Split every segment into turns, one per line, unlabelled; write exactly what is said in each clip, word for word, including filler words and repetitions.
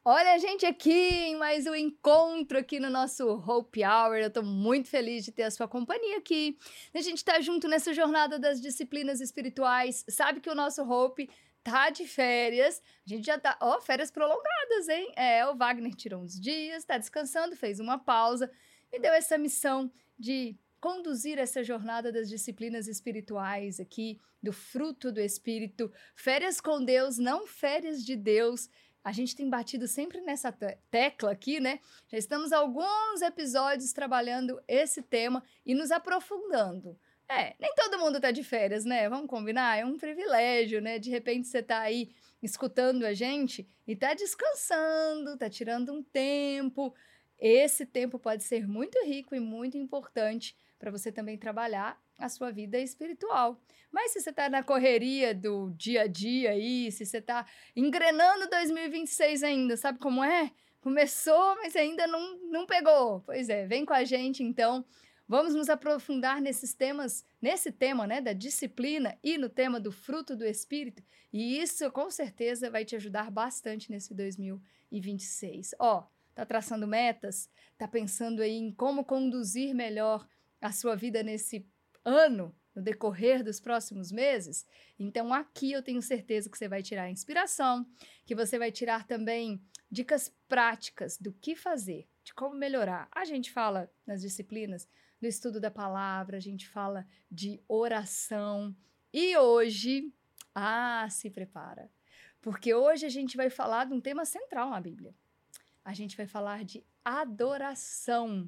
Olha a gente aqui em mais um encontro aqui no nosso Hope Hour. Eu tô muito feliz de ter a sua companhia aqui. A gente tá junto nessa jornada das disciplinas espirituais. Sabe que o nosso Hope tá de férias. A gente já tá... Ó, férias prolongadas, hein? É, o Wagner tirou uns dias, tá descansando, fez uma pausa e deu essa missão de conduzir essa jornada das disciplinas espirituais aqui, do fruto do Espírito. Férias com Deus, não férias de Deus. A gente tem batido sempre nessa te- tecla aqui, né? Já estamos há alguns episódios trabalhando esse tema e nos aprofundando. É, nem todo mundo tá de férias, né? Vamos combinar? É um privilégio, né? De repente você tá aí escutando a gente e tá descansando, tá tirando um tempo. Esse tempo pode ser muito rico e muito importante para você também trabalhar a sua vida espiritual. Mas se você está na correria do dia a dia aí, se você está engrenando dois mil e vinte e seis ainda, sabe como é? Começou, mas ainda não, não pegou. Pois é, vem com a gente então. Vamos nos aprofundar nesses temas, nesse tema, né, da disciplina e no tema do fruto do Espírito. E isso, com certeza, vai te ajudar bastante nesse dois mil e vinte e seis. Ó, tá traçando metas? Tá pensando aí em como conduzir melhor a sua vida nesse ano, no decorrer dos próximos meses? Então aqui eu tenho certeza que você vai tirar inspiração, que você vai tirar também dicas práticas do que fazer, de como melhorar. A gente fala nas disciplinas do estudo da palavra, a gente fala de oração. E hoje, ah, se prepara, porque hoje a gente vai falar de um tema central na Bíblia. A gente vai falar de adoração.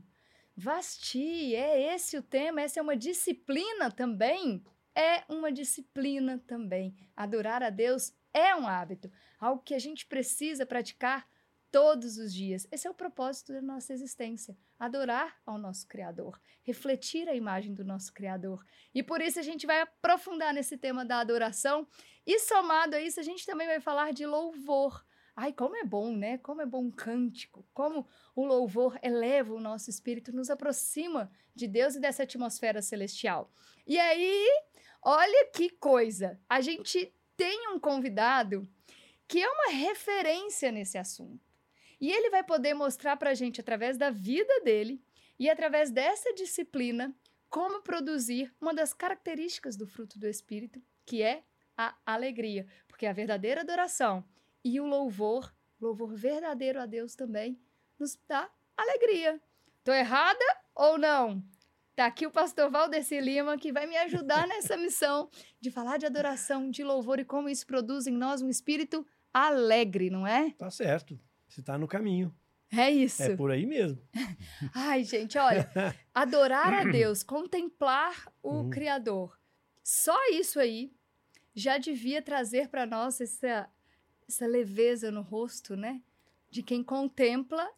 Vasti, é esse o tema? Essa é uma disciplina também? É uma disciplina também. Adorar a Deus é um hábito, algo que a gente precisa praticar todos os dias. Esse é o propósito da nossa existência, adorar ao nosso Criador, refletir a imagem do nosso Criador. E por isso a gente vai aprofundar nesse tema da adoração e somado a isso a gente também vai falar de louvor. Ai, como é bom, né? Como é bom um cântico, como o louvor eleva o nosso espírito, nos aproxima de Deus e dessa atmosfera celestial. E aí, olha que coisa, a gente tem um convidado que é uma referência nesse assunto. E ele vai poder mostrar pra gente, através da vida dele e através dessa disciplina, como produzir uma das características do fruto do Espírito, que é a alegria. Porque a verdadeira adoração e o louvor, louvor verdadeiro a Deus também, nos dá alegria. Tô errada ou não? Tá aqui o pastor Valdeci Lima, que vai me ajudar nessa missão de falar de adoração, de louvor e como isso produz em nós um espírito alegre, não é?
Tá certo, você tá no caminho.
É isso.
É por aí mesmo.
Ai, gente, olha, adorar a Deus, contemplar o
Uhum.
Criador, só isso aí já devia trazer para nós essa... essa leveza no rosto, né? De quem contempla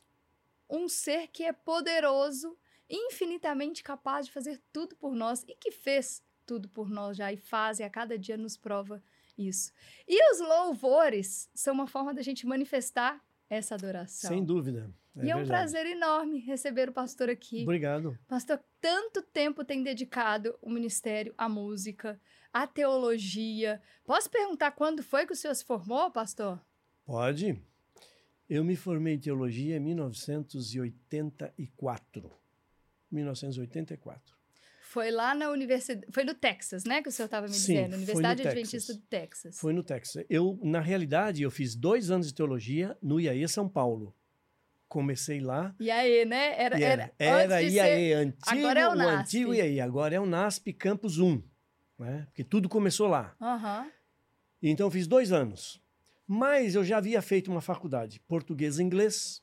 um ser que é poderoso, infinitamente capaz de fazer tudo por nós e que fez tudo por nós já e faz e a cada dia nos prova isso. E os louvores são uma forma da gente manifestar essa adoração.
Sem dúvida. É
e é um
verdade.
prazer enorme receber o pastor aqui.
Obrigado.
Pastor, tanto tempo tem dedicado o ministério à música, à teologia. Posso perguntar quando foi que o senhor se formou, pastor?
Pode. Eu me formei em teologia em mil novecentos e oitenta e quatro. mil novecentos e oitenta e quatro.
Foi lá na universidade, foi no Texas, né, que o senhor estava me
Sim,
dizendo,
foi
Universidade
no
Adventista
Texas.
do Texas.
Foi no Texas. Eu, na realidade, eu fiz dois anos de teologia no I A E São Paulo. Comecei lá.
I A E, né? Era,
E
era,
era, era
antes de
I A E,
ser...
antigo,
Agora é o
o
NASP.
antigo I A E. Agora é o NASP Campus um, né? Porque tudo começou lá.
Aham.
Então eu fiz dois anos. Mas eu já havia feito uma faculdade, português e inglês.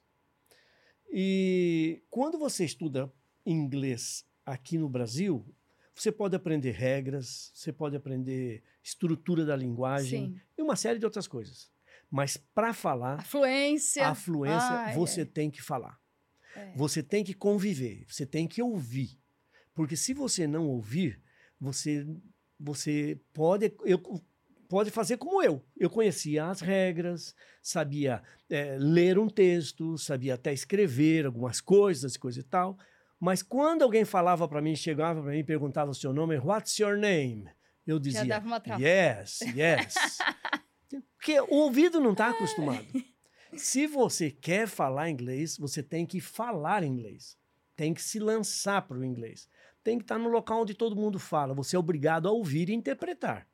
E quando você estuda inglês aqui no Brasil, você pode aprender regras, você pode aprender estrutura da linguagem
Sim.
e uma série de outras coisas. Mas para falar,
A fluência.
a fluência,
Ai,
você
é.
tem que falar.
É.
Você tem que conviver, você tem que ouvir. Porque se você não ouvir, você, você pode, eu, pode fazer como eu. Eu conhecia as regras, sabia é, ler um texto, sabia até escrever algumas coisas, coisa e tal. Mas quando alguém falava para mim, chegava para mim e perguntava o seu nome, what's your name? Eu dizia,
dava uma trava.
yes, yes. Porque o ouvido não está acostumado. Se você quer falar inglês, você tem que falar inglês. Tem que se lançar para o inglês. Tem que estar no local onde todo mundo fala. Você é obrigado a ouvir e interpretar.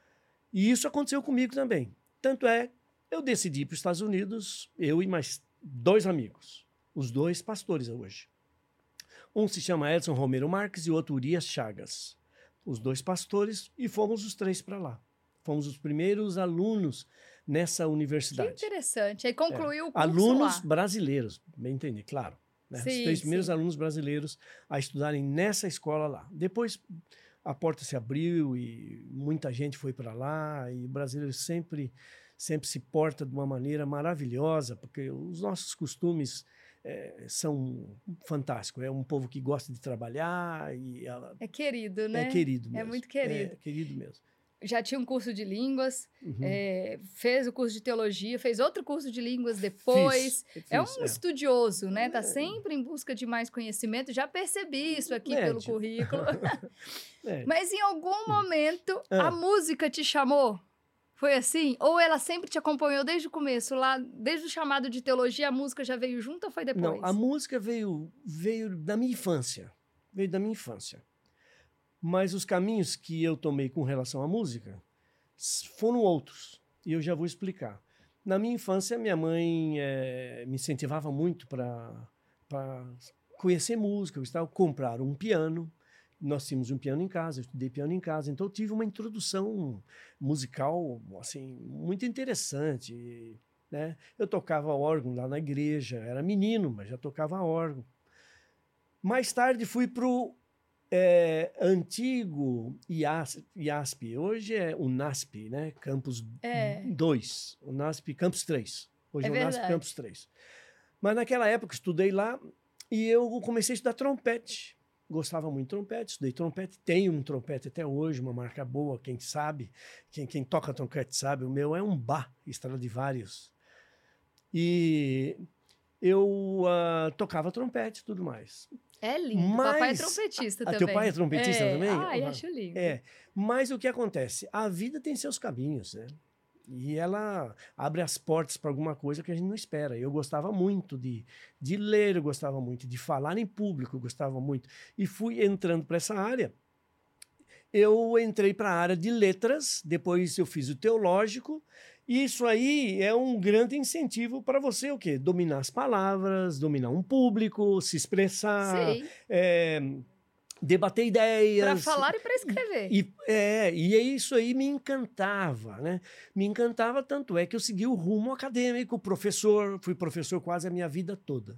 E isso aconteceu comigo também. Tanto é, eu decidi ir para os Estados Unidos, eu e mais dois amigos. Os dois pastores hoje. Um se chama Edson Romero Marques e o outro Urias Chagas. Os dois pastores, e fomos os três para lá. Fomos os primeiros alunos nessa universidade.
Que interessante. Aí concluiu
É.
o curso
Alunos
lá.
brasileiros, bem entender, claro. Né?
Sim,
Os três primeiros
sim.
alunos brasileiros a estudarem nessa escola lá. Depois a porta se abriu e muita gente foi para lá, e o brasileiro sempre, sempre se porta de uma maneira maravilhosa, porque os nossos costumes é, são fantásticos. É um povo que gosta de trabalhar e ela,
É querido, né?
é querido mesmo.
É muito querido.
É querido mesmo.
Já tinha um curso de línguas,
Uhum.
é, fez o curso de teologia, fez outro curso de línguas depois.
Fiz,
É um
fiz, é.
estudioso, né? Tá sempre em busca de mais conhecimento. Já percebi isso aqui
Médio.
pelo currículo.
É.
Mas em algum momento
Ah.
a música te chamou? Foi assim? Ou ela sempre te acompanhou desde o começo? Lá, desde o chamado de teologia, a música já veio junto ou foi depois?
Não, a música veio, veio da minha infância. Veio da minha infância. Mas os caminhos que eu tomei com relação à música foram outros. E eu já vou explicar. Na minha infância, minha mãe é, me incentivava muito para conhecer música. Eu estava comprar um piano. Nós tínhamos um piano em casa, eu estudei piano em casa. Então, eu tive uma introdução musical assim, muito interessante. Né? Eu tocava órgão lá na igreja. Era menino, mas já tocava órgão. Mais tarde, fui para o É, antigo I A S P, I A S P, hoje é o NASP, né? Campus
É.
dois, o NASP Campus três. Hoje
É
é, o NASP
verdade.
Campus três. Mas naquela época estudei lá e eu comecei a estudar trompete. Gostava muito de trompete, estudei trompete, tenho um trompete até hoje, uma marca boa, quem sabe, quem, quem toca trompete sabe, o meu é um Bach Stradivarius. E eu uh, tocava trompete e tudo mais.
É lindo.
Mas,
Papai é trompetista
a,
também.
a teu pai é trompetista
é.
também?
Ai,
Uhum.
acho lindo.
É, mas o que acontece? A vida tem seus caminhos, né? E ela abre as portas para alguma coisa que a gente não espera. Eu gostava muito de, de ler, eu gostava muito de falar em público, eu gostava muito. E fui entrando para essa área. Eu entrei para a área de letras, depois eu fiz o teológico. E isso aí é um grande incentivo para você o quê? Dominar as palavras, dominar um público, se expressar, é, debater ideias.
Para falar e para escrever.
E, é, e isso aí me encantava, né? Me encantava tanto é que eu segui o rumo acadêmico, professor, fui professor quase a minha vida toda.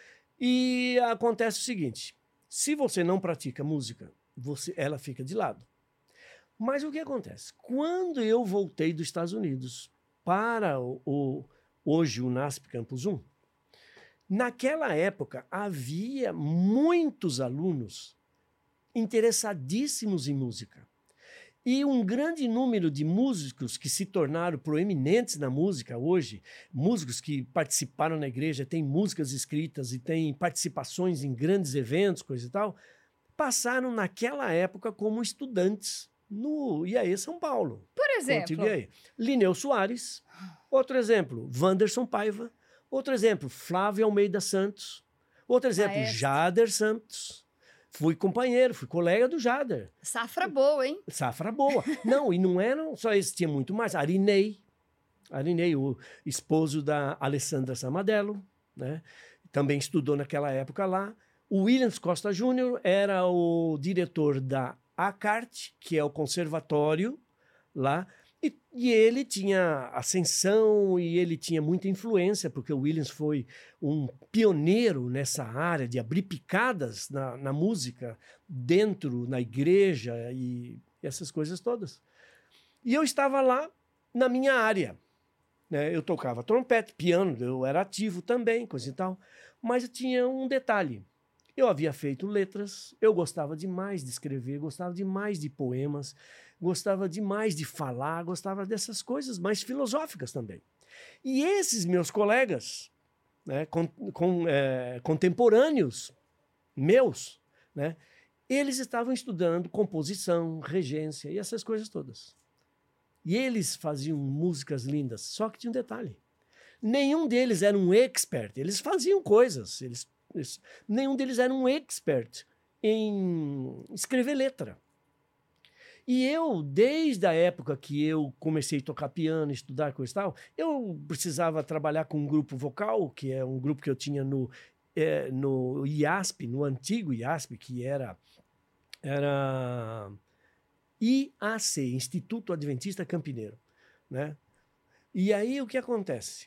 E acontece o seguinte, se você não pratica música, você, ela fica de lado. Mas o que acontece? Quando eu voltei dos Estados Unidos para o, o, hoje o NASP Campus um, naquela época havia muitos alunos interessadíssimos em música. E um grande número de músicos que se tornaram proeminentes na música hoje, músicos que participaram na igreja, têm músicas escritas e têm participações em grandes eventos, coisa e tal, passaram naquela época como estudantes no I A E São Paulo.
Por exemplo?
Lineu Soares, outro exemplo, Wanderson Paiva, outro exemplo, Flávio Almeida Santos, outro exemplo, Maestro. Jader Santos. Fui companheiro, fui colega do Jader.
Safra boa, hein?
Safra boa. Não, e não eram só esses, tinha muito mais. Arinei, Arinei, o esposo da Alessandra Samadello, né? Também estudou naquela época lá. O Williams Costa Júnior era o diretor da ACART, que é o conservatório lá, e, e ele tinha ascensão e ele tinha muita influência, porque o Williams foi um pioneiro nessa área de abrir picadas na, na música, dentro, na igreja e essas coisas todas. E eu estava lá na minha área, né? Eu tocava trompete, piano, eu era ativo também, coisa e tal, mas tinha um detalhe. Eu havia feito letras, eu gostava demais de escrever, gostava demais de poemas, gostava demais de falar, gostava dessas coisas mais filosóficas também. E esses meus colegas, né, com, com, é, contemporâneos meus, né, eles estavam estudando composição, regência e essas coisas todas. E eles faziam músicas lindas, só que tinha um detalhe. Nenhum deles era um expert. Eles faziam coisas. Eles, eles, nenhum deles era um expert em escrever letra. E eu, desde a época que eu comecei a tocar piano, estudar coisa e tal, eu precisava trabalhar com um grupo vocal, que é um grupo que eu tinha no, é, no I A S P, no antigo I A S P, que era, era I A C, Instituto Adventista Campineiro, né? E aí o que acontece?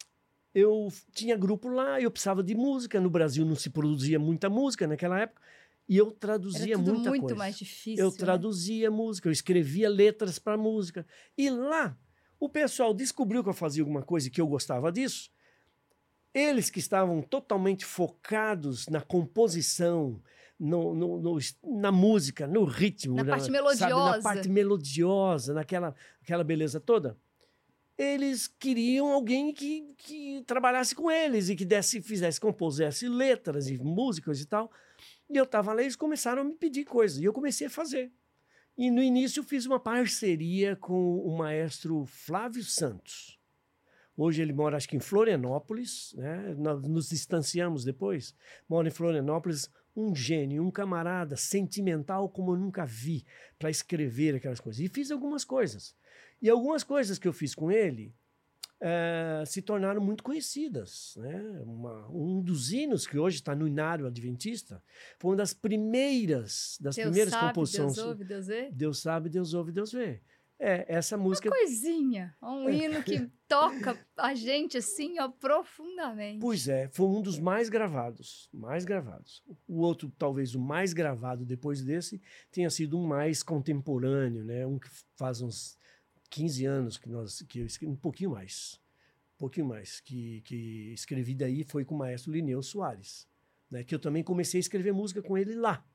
Eu tinha grupo lá, eu precisava de música, no Brasil não se produzia muita música naquela época, e eu traduzia
Era tudo
muita
muito
coisa.
mais difícil,
Eu
né?
traduzia música, eu escrevia letras para música. E lá, o pessoal descobriu que eu fazia alguma coisa e que eu gostava disso. Eles que estavam totalmente focados na composição, no, no, no, na música, no ritmo,
Na
na,
parte
sabe,
melodiosa.
na parte melodiosa, naquela aquela beleza toda. Eles queriam alguém que, que trabalhasse com eles e que desse, fizesse, compusesse letras e músicas e tal. E eu estava lá e eles começaram a me pedir coisas. E eu comecei a fazer. E no início eu fiz uma parceria com o maestro Flávio Santos. Hoje ele mora, acho que em Florianópolis, né? Nós nos distanciamos depois. Mora em Florianópolis, um gênio, um camarada sentimental como eu nunca vi para escrever aquelas coisas. E fiz algumas coisas. E algumas coisas que eu fiz com ele é, se tornaram muito conhecidas, né? Uma, um dos hinos que hoje está no Inário Adventista foi uma das primeiras, das
Deus
primeiras
sabe,
composições.
Deus ouve, Deus vê.
Deus sabe, Deus ouve, Deus vê. É, essa música...
Uma coisinha, um hino que toca a gente assim, ó, profundamente.
Pois é, foi um dos mais gravados, mais gravados. O outro, talvez o mais gravado depois desse, tenha sido um mais contemporâneo, né? Um que faz uns quinze anos que, nós, que eu escrevi, um pouquinho mais, um pouquinho mais, que, que escrevi daí foi com o maestro Lineu Soares, né? Que eu também comecei a escrever música com ele lá,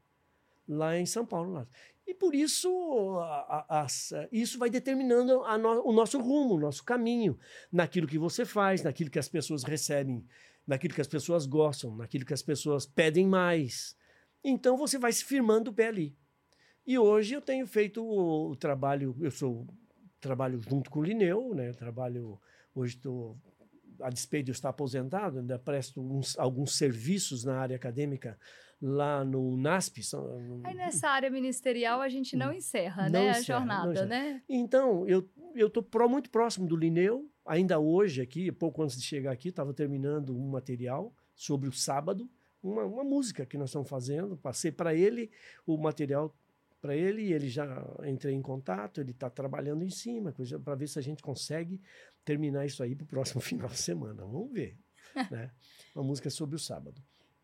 lá em São Paulo. Lá. E por isso, a, a, a, isso vai determinando a no, o nosso rumo, o nosso caminho, naquilo que você faz, naquilo que as pessoas recebem, naquilo que as pessoas gostam, naquilo que as pessoas pedem mais. Então você vai se firmando o pé ali. E hoje eu tenho feito o, o trabalho, eu sou... Trabalho junto com o Lineu, né? Trabalho, hoje estou, a despeito de eu estar aposentado, ainda presto uns, alguns serviços na área acadêmica lá no NASP. São,
Aí nessa área ministerial a gente não encerra,
não
né?
encerra,
a jornada,
encerra.
né?
Então, eu estou muito próximo do Lineu, ainda hoje aqui, pouco antes de chegar aqui, estava terminando um material sobre o sábado, uma, uma música que nós estamos fazendo, passei para ele o material para ele, e ele já entrei em contato, ele está trabalhando em cima, para ver se a gente consegue terminar isso aí para o próximo final de semana. Vamos ver. Né? Uma música sobre o sábado.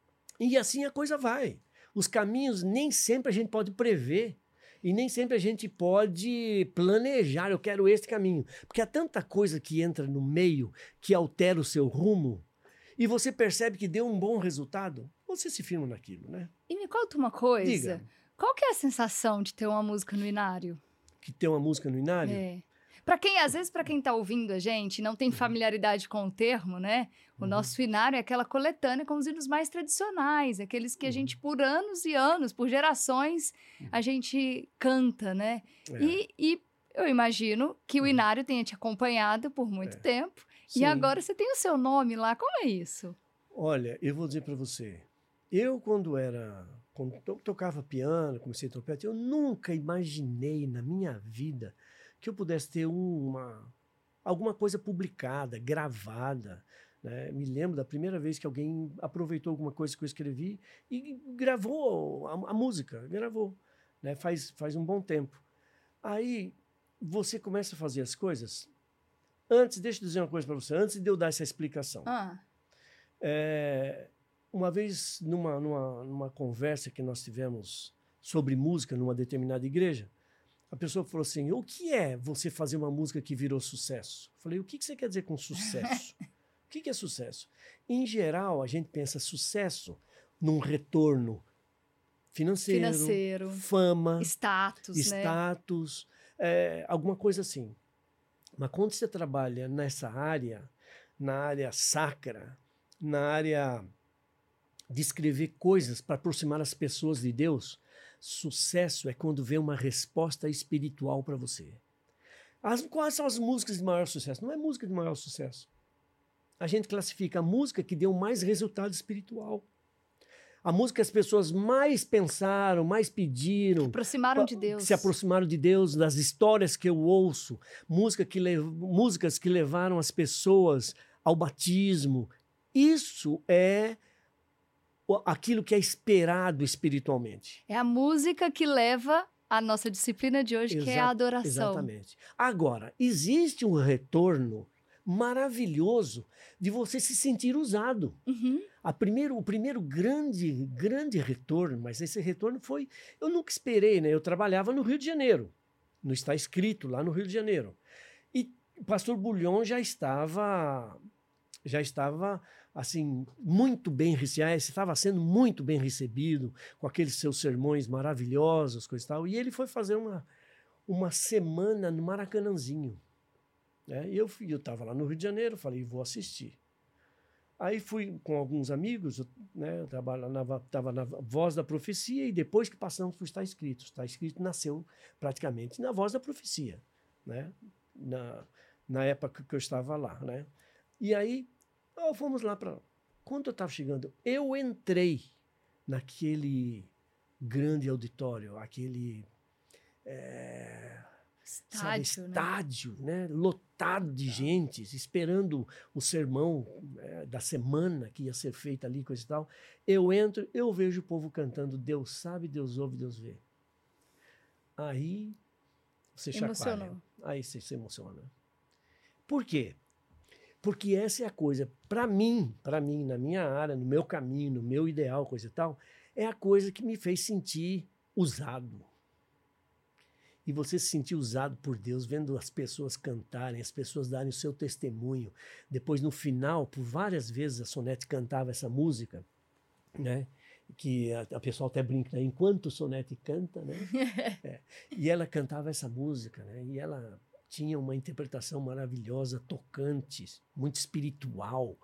E assim a coisa vai. Os caminhos nem sempre a gente pode prever e nem sempre a gente pode planejar, eu quero este caminho. Porque há tanta coisa que entra no meio, que altera o seu rumo, e você percebe que deu um bom resultado, você se firma naquilo, né?
E me conta uma coisa.
Diga.
Qual que é a sensação de ter uma música no Inário?
Que tem uma música no Inário?
É. Para quem, às vezes, para quem está ouvindo a gente, não tem familiaridade com o termo, né? O
Uhum.
nosso Inário é aquela coletânea com os hinos mais tradicionais, aqueles que a gente, por anos e anos, por gerações, a gente canta, né?
É.
E, e eu imagino que o Inário tenha te acompanhado por muito
É.
tempo.
Sim.
E agora você tem o seu nome lá. Como é isso?
Olha, eu vou dizer para você, eu quando era, quando to- tocava piano, comecei a tocar, eu nunca imaginei na minha vida que eu pudesse ter uma, alguma coisa publicada, gravada, né? Me lembro da primeira vez que alguém aproveitou alguma coisa que eu escrevi e gravou a, a música, gravou, né? Faz, faz um bom tempo. Aí você começa a fazer as coisas. Antes, deixa eu dizer uma coisa para você, antes de eu dar essa explicação.
Ah,
É, uma vez, numa, numa, numa conversa que nós tivemos sobre música numa determinada igreja, a pessoa falou assim, o que é você fazer uma música que virou sucesso? Eu falei, o que que você quer dizer com sucesso? O que que é sucesso? Em geral, a gente pensa sucesso num retorno financeiro,
financeiro,
fama,
status, né?
status, é, alguma coisa assim. Mas quando você trabalha nessa área, na área sacra, na área de escrever coisas para aproximar as pessoas de Deus, sucesso é quando vem uma resposta espiritual para você. As, quais são as músicas de maior sucesso? Não é música de maior sucesso. a gente classifica a música que deu mais resultado espiritual. A música que as pessoas mais pensaram, mais pediram.
Se aproximaram de Deus.
Se aproximaram de Deus, das histórias que eu ouço. Música que lev... Músicas que levaram as pessoas ao batismo. Isso é aquilo que é esperado espiritualmente.
É a música que leva a nossa disciplina de hoje,
Exa-
que é a adoração.
Exatamente. Agora, existe um retorno maravilhoso de você se sentir usado.
Uhum.
A primeiro, o primeiro grande, grande retorno, mas esse retorno foi... Eu nunca esperei, né? Eu trabalhava no Rio de Janeiro, no Está Escrito, lá no Rio de Janeiro. E o pastor Bulhon já estava... Já estava, assim, muito bem recebido, estava sendo muito bem recebido, com aqueles seus sermões maravilhosos, coisa e tal. E ele foi fazer uma, uma semana no Maracanãzinho. Né? E eu estava lá no Rio de Janeiro, falei, vou assistir. Aí fui com alguns amigos, né? Eu estava na Voz da Profecia, e depois que passamos por Está Escrito. Está Escrito nasceu praticamente na Voz da Profecia, né? na, na época que eu estava lá. Né? E aí, oh, fomos lá para... Quando eu estava chegando, eu entrei naquele grande auditório, aquele... É...
Estádio,
sabe,
né?
estádio, né? Lotado de gente, esperando o sermão é, da semana que ia ser feito ali, coisa e tal. Eu entro, eu vejo o povo cantando Deus sabe, Deus ouve, Deus vê. Aí você chacoalha.
Emocionou.
Aí você se emociona. Por quê? Porque essa é a coisa, para mim, para mim, na minha área, no meu caminho, no meu ideal, coisa e tal, é a coisa que me fez sentir usado. E você se sentir usado por Deus, vendo as pessoas cantarem, as pessoas darem o seu testemunho. Depois, no final, por várias vezes, a Sonete cantava essa música, né? Que a, a pessoa até brinca, né? Enquanto o Sonete canta, né? É. E ela cantava essa música, né? E ela tinha uma interpretação maravilhosa, tocante, muito espiritual.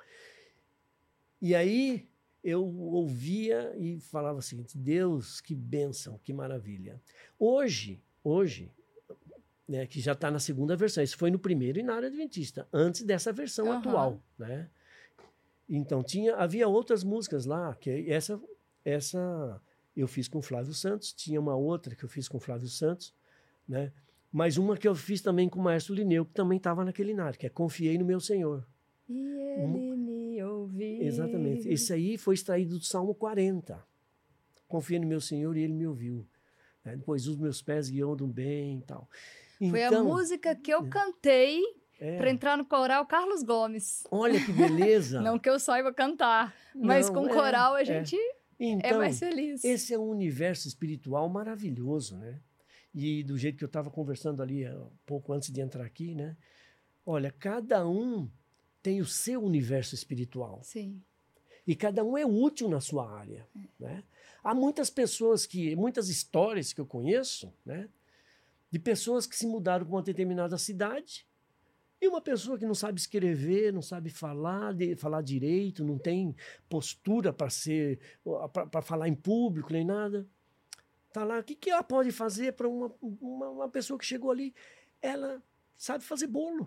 E aí eu ouvia e falava o seguinte, Deus, que bênção, que maravilha. Hoje... Hoje, né, que já está na segunda versão, isso foi no primeiro e na área adventista, antes dessa versão
Uhum.
atual, né? Então, tinha, havia outras músicas lá, que essa, essa eu fiz com Flávio Santos, tinha uma outra que eu fiz com Flávio Santos, né? Mas uma que eu fiz também com o Maestro Lineu, que também estava naquele nário, que é Confiei no Meu Senhor.
E ele um... me ouviu.
Exatamente. Esse aí foi extraído do Salmo quarenta. Confiei no Meu Senhor e Ele me ouviu. Né? Depois os meus pés guiando bem e tal. Então,
foi a música que eu cantei
é,
para entrar no coral Carlos Gomes.
Olha que beleza!
Não que eu saiba cantar, mas
Não,
com
é,
coral a
é.
gente
então,
é mais feliz.
Esse é um universo espiritual maravilhoso, né? E do jeito que eu estava conversando ali um pouco antes de entrar aqui, né? Olha, cada um tem o seu universo espiritual.
Sim.
E cada um é útil na sua área,
é.
né? Há muitas pessoas que, muitas histórias que eu conheço, né? De pessoas que se mudaram para uma determinada cidade e uma pessoa que não sabe escrever, não sabe falar, de, falar direito, não tem postura para ser, para falar em público nem nada. Tá lá, o que, que ela pode fazer para uma, uma, uma pessoa que chegou ali? Ela sabe fazer bolo.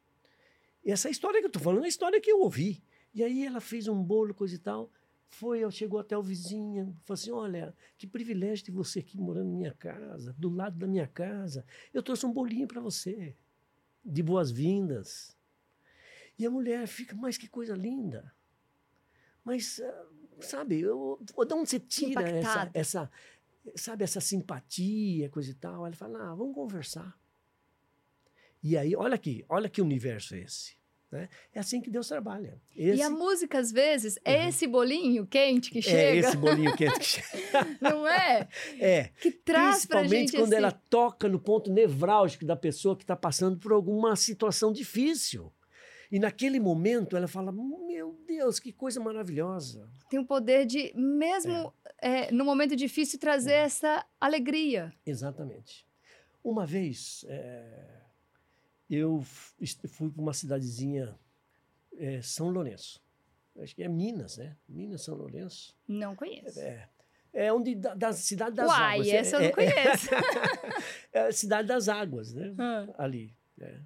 E essa história que eu estou falando é a história que eu ouvi. E aí ela fez um bolo, coisa e tal. Foi, chegou até o vizinho, falou assim, olha, que privilégio de você aqui morando na minha casa, do lado da minha casa. Eu trouxe um bolinho para você, de boas-vindas. E a mulher fica, mas que coisa linda. Mas, sabe, eu, de onde você tira essa, essa, sabe, essa simpatia, coisa e tal? Ela fala, ah, vamos conversar. E aí, olha aqui, olha que universo é esse. Né? É assim que Deus trabalha. Esse...
E a música, às vezes, é uhum. esse bolinho quente que chega.
É esse bolinho quente que chega.
Não é?
É.
Que traz pra gente
Principalmente quando
esse...
ela toca no ponto nevrálgico da pessoa que está passando por alguma situação difícil. E naquele momento ela fala, meu Deus, que coisa maravilhosa.
Tem o poder de, mesmo é. É, no momento difícil, trazer é. essa alegria.
Exatamente. Uma vez... É... eu fui para uma cidadezinha, é, São Lourenço. Acho que é Minas, né? Minas, São Lourenço.
Não conheço.
É, é onde, da, da Cidade das
Uai,
Águas.
Uai, essa
é,
eu não conheço.
É a Cidade das Águas, né?
Hum.
Ali. É.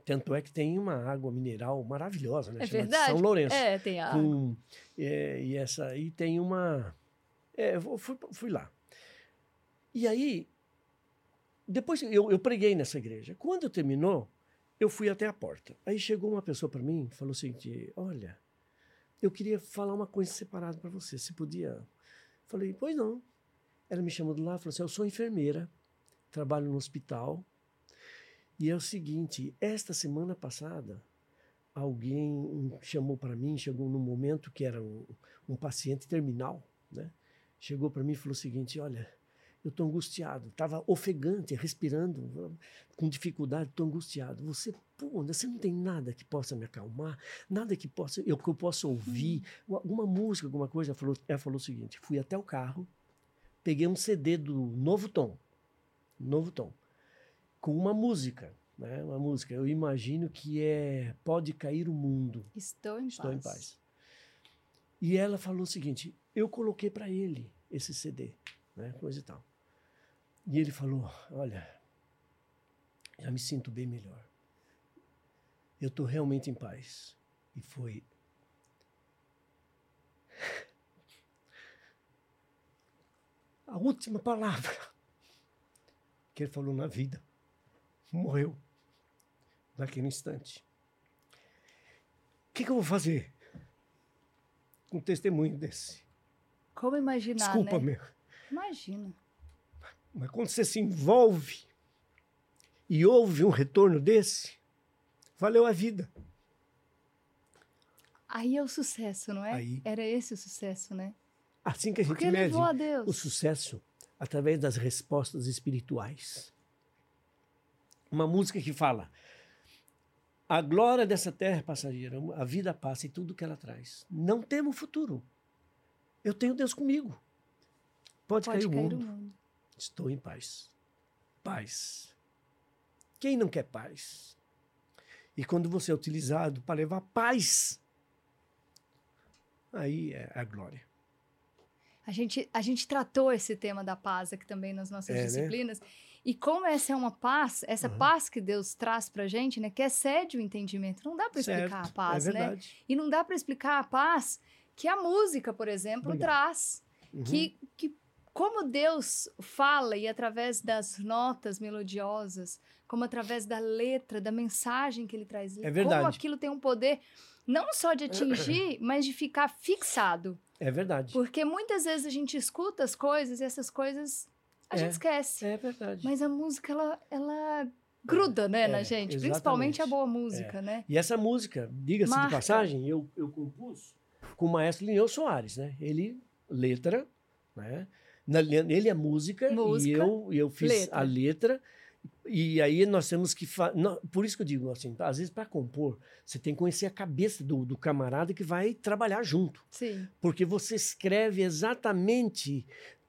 Tanto é que tem uma água mineral maravilhosa, né?
É
Chamada
verdade.
São Lourenço.
É, tem a água.
Com, é, e essa aí tem uma... É, eu fui, fui lá. E aí, depois eu, eu preguei nessa igreja. Quando terminou, eu fui até a porta. Aí chegou uma pessoa para mim e falou o seguinte: olha, eu queria falar uma coisa separada para você. Se podia... Falei, pois não. Ela me chamou de lá e falou assim: eu sou enfermeira, trabalho no hospital. E é o seguinte, esta semana passada, alguém chamou para mim, chegou num momento que era um, um paciente terminal, né? Chegou para mim e falou o seguinte: olha, eu estou angustiado, estava ofegante, respirando, com dificuldade, estou angustiado. Você, pô, você não tem nada que possa me acalmar, nada que, possa, eu, que eu possa ouvir, hum. alguma música, alguma coisa. Ela falou, ela falou o seguinte: fui até o carro, peguei um C D do Novo Tom, Novo Tom, com uma música, né? Uma música, eu imagino que é Pode Cair o Mundo.
Estou em
Estou
paz.
em paz. E ela falou o seguinte: eu coloquei para ele esse C D, né? Coisa e tal. E ele falou: olha, já me sinto bem melhor. Eu estou realmente em paz. E foi... a última palavra que ele falou na vida. Morreu naquele instante. O que, que eu vou fazer com um testemunho desse?
Como imaginar,
Desculpa,
né?
meu.
Imagina.
Mas quando você se envolve e ouve um retorno desse, valeu a vida.
Aí é o sucesso, não é?
Aí.
Era esse o sucesso, né?
Assim que a gente
Porque
mede
levou a Deus.
o sucesso através das respostas espirituais. Uma música que fala: a glória dessa terra é passageira, a vida passa e tudo que ela traz. Não temo futuro. Eu tenho Deus comigo. Pode,
Pode
cair, o,
cair
mundo.
o mundo.
Estou em paz. Paz. Quem não quer paz? E quando você é utilizado para levar paz, aí é a glória.
A gente, a gente tratou esse tema da paz aqui também nas nossas
É,
disciplinas.
Né?
E como essa é uma paz, essa
Uhum.
paz que Deus traz pra gente, né? Que excede o entendimento. Não dá para explicar a paz,
é
né?
verdade.
E não dá para explicar a paz que a música, por exemplo,
Obrigado.
traz.
Uhum.
Que, que como Deus fala e através das notas melodiosas, como através da letra, da mensagem que ele traz,
é verdade.
como aquilo tem um poder não só de atingir, mas de ficar fixado.
É verdade.
Porque muitas vezes a gente escuta as coisas e essas coisas a
é,
gente esquece.
É verdade.
Mas a música, ela, ela gruda, né,
é,
na gente.
Exatamente.
Principalmente a boa música,
é.
né?
E essa música, diga-se de passagem, eu, eu compus com o maestro Lineu Soares, né? Ele, letra, né? Ele é música, música e eu, eu fiz letra. a letra. E aí nós temos que... Fa... Não, por isso que eu digo assim, às vezes para compor, você tem que conhecer a cabeça do, do camarada que vai trabalhar junto.
Sim.
Porque você escreve exatamente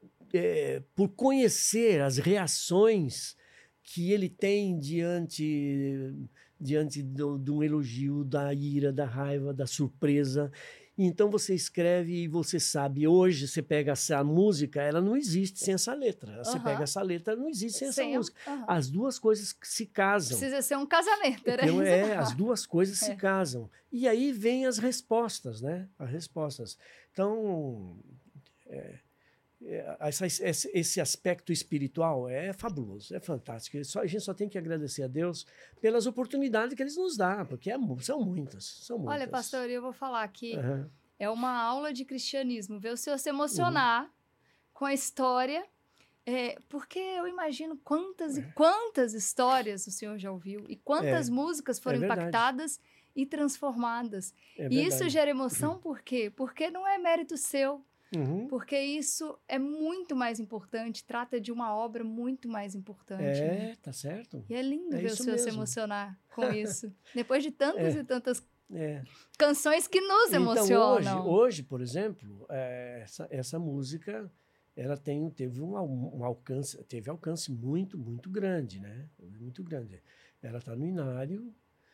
é, por conhecer as reações que ele tem diante, diante do, de um elogio, da ira, da raiva, da surpresa. Então você escreve e você sabe, hoje você pega essa música, ela não existe sem essa letra. Você uh-huh. pega essa letra, não existe sem, sem essa música. Uh-huh. As duas coisas se casam.
Precisa ser um casamento, né?
Então, é, as duas coisas é. se casam. E aí vem as respostas, né? As respostas. Então, é, é, essa, esse, esse aspecto espiritual é fabuloso, é fantástico. Só, a gente só tem que agradecer a Deus pelas oportunidades que eles nos dão, porque é, são muitas, são muitas.
Olha, pastor, eu vou falar que
uhum.
é uma aula de cristianismo, ver o senhor se emocionar uhum. com a história, é, porque eu imagino quantas é. e quantas histórias o senhor já ouviu e quantas
é.
músicas foram
é
impactadas e transformadas.
É
e isso gera emoção por quê? Porque não é mérito seu.
Uhum.
Porque isso é muito mais importante, trata de uma obra muito mais importante.
É,
né?
Tá certo.
E é lindo
é
ver o senhor
mesmo.
se emocionar com isso. Depois de tantas
é.
e tantas
é.
canções que nos emocionam.
Então, hoje, hoje por exemplo, é, essa, essa música, ela tem, teve um, um alcance, teve alcance muito, muito grande, né? Muito grande. Ela está no Inário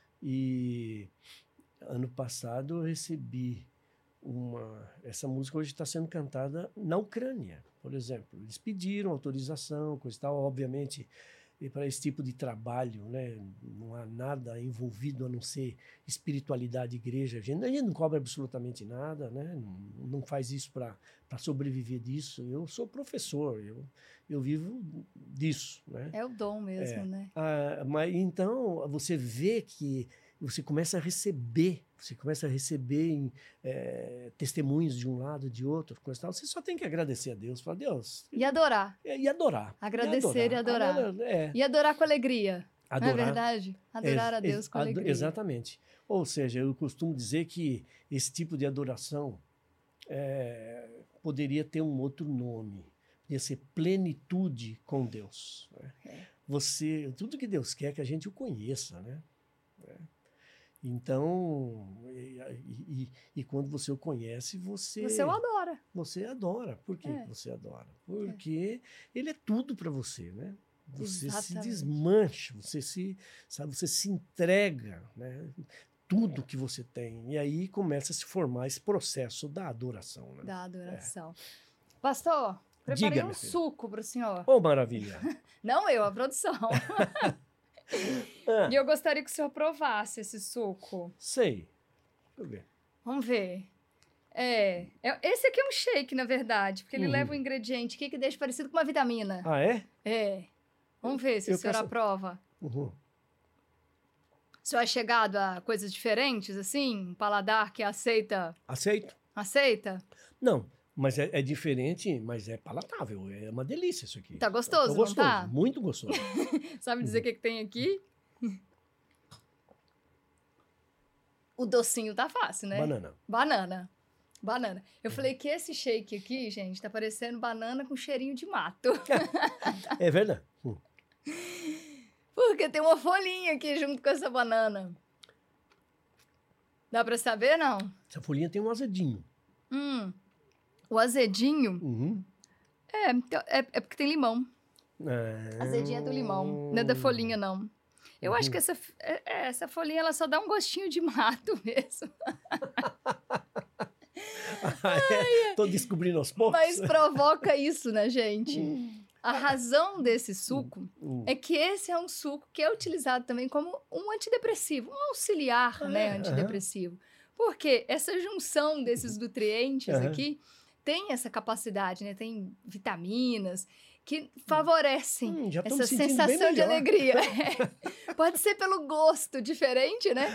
e ano passado eu recebi Uma, essa música hoje está sendo cantada na Ucrânia, por exemplo. Eles pediram autorização, coisa e tal. Obviamente, e para esse tipo de trabalho, né? Não há nada envolvido a não ser espiritualidade, igreja. A gente, a gente não cobra absolutamente nada, né? Não, não faz isso para sobreviver disso. Eu sou professor, eu, eu vivo disso, né?
É o dom mesmo,
É.
né?
Ah, mas então você vê que você começa a receber, você começa a receber em, é, testemunhos de um lado, de outro, coisa e tal. Você só tem que agradecer a Deus, falar, Deus.
E adorar.
E, e adorar.
Agradecer e adorar.
E adorar, é.
E adorar com alegria.
Adorar.
Não é verdade? Adorar
Ex-
a Deus
ex-
com
ado-
alegria.
Exatamente. Ou seja, eu costumo dizer que esse tipo de adoração é, poderia ter um outro nome. Poderia ser plenitude com Deus. Né?
É.
Você, tudo que Deus quer é que a gente o conheça, né? É. Então, e, e, e quando você o conhece, você...
Você o adora.
Você adora. Por que
É.
você adora? Porque é. ele é tudo para você, né? Você
Exatamente.
se desmancha, você se, sabe, você se entrega, né? Tudo que você tem. E aí começa a se formar esse processo da adoração. Né?
Da adoração. É. Pastor, preparei
Diga,
um
minha filha.
suco para o senhor.
Oh, maravilha!
Não eu, a produção.
Ah,
E eu gostaria que o senhor provasse esse suco.
sei. Deixa eu ver.
Vamos ver. É, é- esse aqui é um shake, na verdade, porque ele
Uhum.
leva um ingrediente aqui que deixa parecido com uma vitamina.
Ah, é?
É. Vamos ver se
Eu
o senhor
peço-
aprova.
Uhum.
O senhor é chegado a coisas diferentes, assim? Um paladar que aceita...
Aceito?
Aceita?
Não, mas é, é diferente, mas é palatável. É uma delícia isso aqui.
Tá gostoso,
Tá
não
gostoso,
tá?
muito gostoso.
Sabe dizer o que, que tem aqui? O docinho tá fácil, né?
Banana.
Banana. Banana. Eu falei que esse shake aqui, gente, tá parecendo banana com cheirinho de mato.
É verdade. Hum.
Porque tem uma folhinha aqui junto com essa banana. Dá pra saber, não?
Essa folhinha tem um azedinho.
Hum. O azedinho
Uhum.
é, então, é, é porque tem limão.
Ah.
Azedinho é do limão, não é da folhinha, não. Eu acho
Uhum.
que essa, é- é, essa folhinha ela só dá um gostinho de mato mesmo.
Ah, é? Tô descobrindo aos poucos.
Mas provoca isso, né, gente? A razão desse suco
Hum.
é que esse é um suco que é utilizado também como um antidepressivo, um auxiliar,
Ah,
né,
é?
antidepressivo. Porque essa junção desses nutrientes
Aham.
aqui tem essa capacidade, né? Tem vitaminas que favorecem
Hum, já tô me
essa
sentindo bem
sensação de
melhor.
alegria. É. Pode ser pelo gosto diferente, né?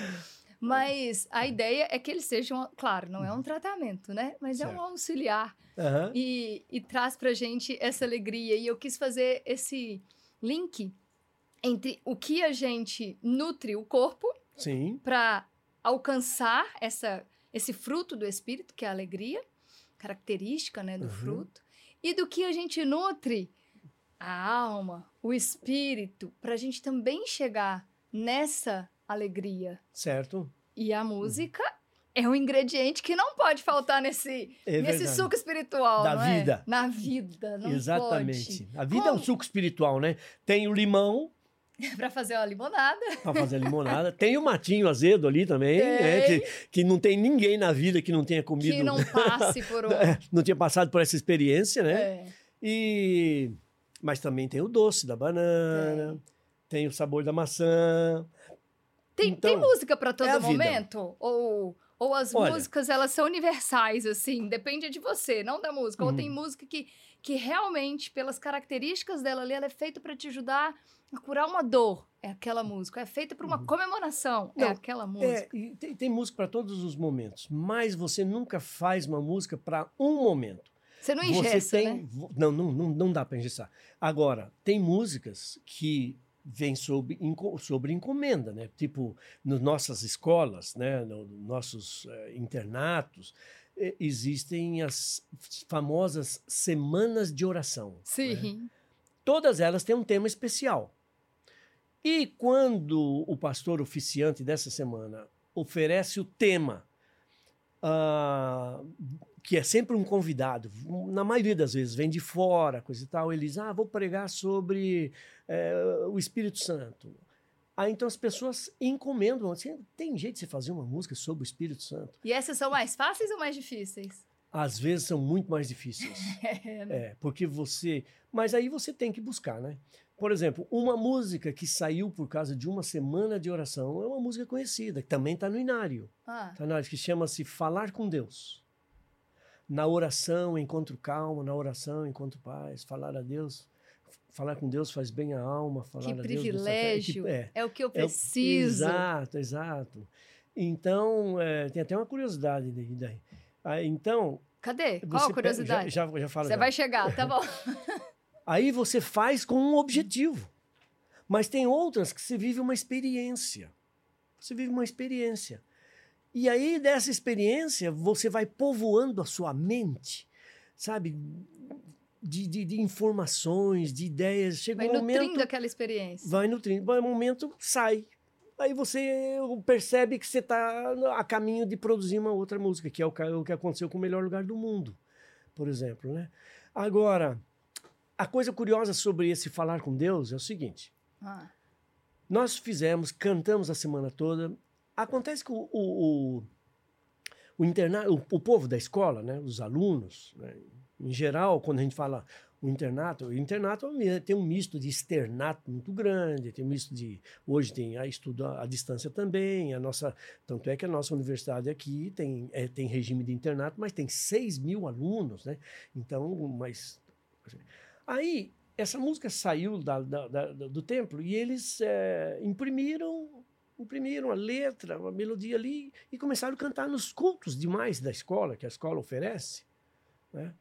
Mas a ideia é que eles sejam, claro, não é um tratamento, né? Mas é um
Certo.
auxiliar
Aham.
e, e traz pra gente essa alegria. E eu quis fazer esse link entre o que a gente nutre o corpo
Sim.
para alcançar essa, esse fruto do espírito, que é a alegria, característica, né, do
Uhum.
fruto, e do que a gente nutre a alma, o espírito, para a gente também chegar nessa alegria.
Certo.
E a música é um ingrediente que não pode faltar nesse,
É
nesse
verdade.
suco espiritual,
Da
não é?
vida.
Na vida, não
Exatamente.
pode.
A vida é um
Como?
suco espiritual, né? Tem o limão
Para fazer uma limonada.
para fazer a limonada. Tem o matinho azedo ali também, né?
Tem.
Que, que não tem ninguém na vida que não tenha comido.
Que não passe por um...
É, não tinha passado por essa experiência, né?
É.
E mas também tem o doce da banana, tem, o sabor da maçã.
Tem,
Então,
tem música para todo
é a vida.
momento? Ou, ou as
Olha.
músicas, elas são universais, assim? Depende de você, não da música. Ou
Uhum.
tem música que, que realmente, pelas características dela ali, ela é feita para te ajudar a curar uma dor. É aquela música. É feita para uma comemoração. É
Não,
aquela música.
É, e tem, tem música para todos os momentos, mas você nunca faz uma música para um momento.
Você não
Você
ingessa,
tem,
né?
vo- não, não, não, não dá para engessar. Agora, tem músicas que vêm sob, enco- sobre encomenda, né? Tipo, nas nossas escolas, né? Nos nossos eh, internatos, eh, existem as famosas semanas de oração. né?
Sim.
Todas elas têm um tema especial. E quando o pastor oficiante dessa semana oferece o tema, ah, que é sempre um convidado, na maioria das vezes vem de fora, coisa e tal, ele diz, ah, vou pregar sobre eh, o Espírito Santo. Aí então as pessoas encomendam, assim, tem jeito de você fazer uma música sobre o Espírito Santo?
E essas são mais fáceis ou mais difíceis?
Às vezes são muito mais difíceis.
É, né?
É, porque você... Mas aí você tem que buscar, né? Por exemplo, uma música que saiu por causa de uma semana de oração é uma música conhecida, que também está no Inário.
Ah,
Tá no Inário, que chama-se Falar com Deus. Na oração, encontro calma, na oração, encontro paz. Falar a Deus, falar com Deus faz bem à alma. Falar
que
a Deus,
privilégio.
é,
É o que eu
é o-
preciso.
exato, exato. Então, é, tem até uma curiosidade daí. daí. Ah, então,
Cadê? Qual
você
a
pe-
curiosidade?
Já, já, já falo
Você
já.
vai chegar, tá bom.
Aí você faz com um objetivo. Mas tem outras que você vive uma experiência. Você vive uma experiência. E aí, dessa experiência, você vai povoando a sua mente, sabe? De, de, de informações, de ideias. Chega
Vai
um
nutrindo
momento,
aquela experiência.
vai nutrindo. Vai um momento, sai. Aí você percebe que você está a caminho de produzir uma outra música, que é o, ca- o que aconteceu com o Melhor Lugar do Mundo, por exemplo, né? Agora, a coisa curiosa sobre esse falar com Deus é o seguinte.
Ah,
Nós fizemos, cantamos a semana toda. Acontece que o, o, o, o, interna, o, o povo da escola, né, os alunos, né, em geral, quando a gente fala o internato, o internato tem um misto de externato muito grande, tem um misto de... Hoje tem a estudo à distância também, a nossa, tanto é que a nossa universidade aqui tem, é, tem regime de internato, mas tem seis mil alunos, né? Então, mas... Aí, essa música saiu da, da, da, do templo e eles é, imprimiram, imprimiram a letra, a melodia ali e começaram a cantar nos cultos demais da escola, que a escola oferece, né?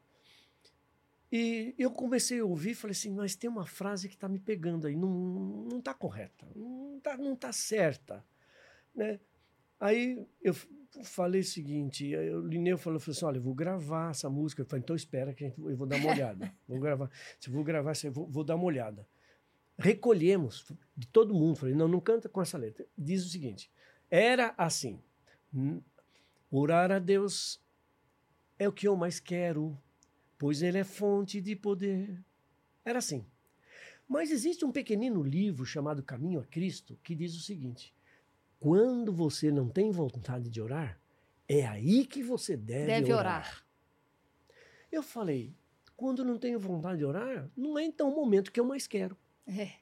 E eu comecei a ouvir e falei assim, mas tem uma frase que está me pegando aí, não não está correta, não está não tá certa, né? Aí eu falei o seguinte, o Lineu falou, falou assim, olha, eu vou gravar essa música. Eu falei, então espera que a gente, eu vou dar uma olhada. Vou gravar. Se eu vou gravar, eu vou, vou dar uma olhada. Recolhemos de todo mundo. Falei, não, não canta com essa letra. Diz o seguinte, era assim, orar a Deus é o que eu mais quero, pois ele é fonte de poder. Era assim. Mas existe um pequenino livro chamado Caminho a Cristo que diz o seguinte, quando você não tem vontade de orar, é aí que você deve,
deve
orar.
orar.
Eu falei, quando não tenho vontade de orar, não é então o momento que eu mais quero.
É.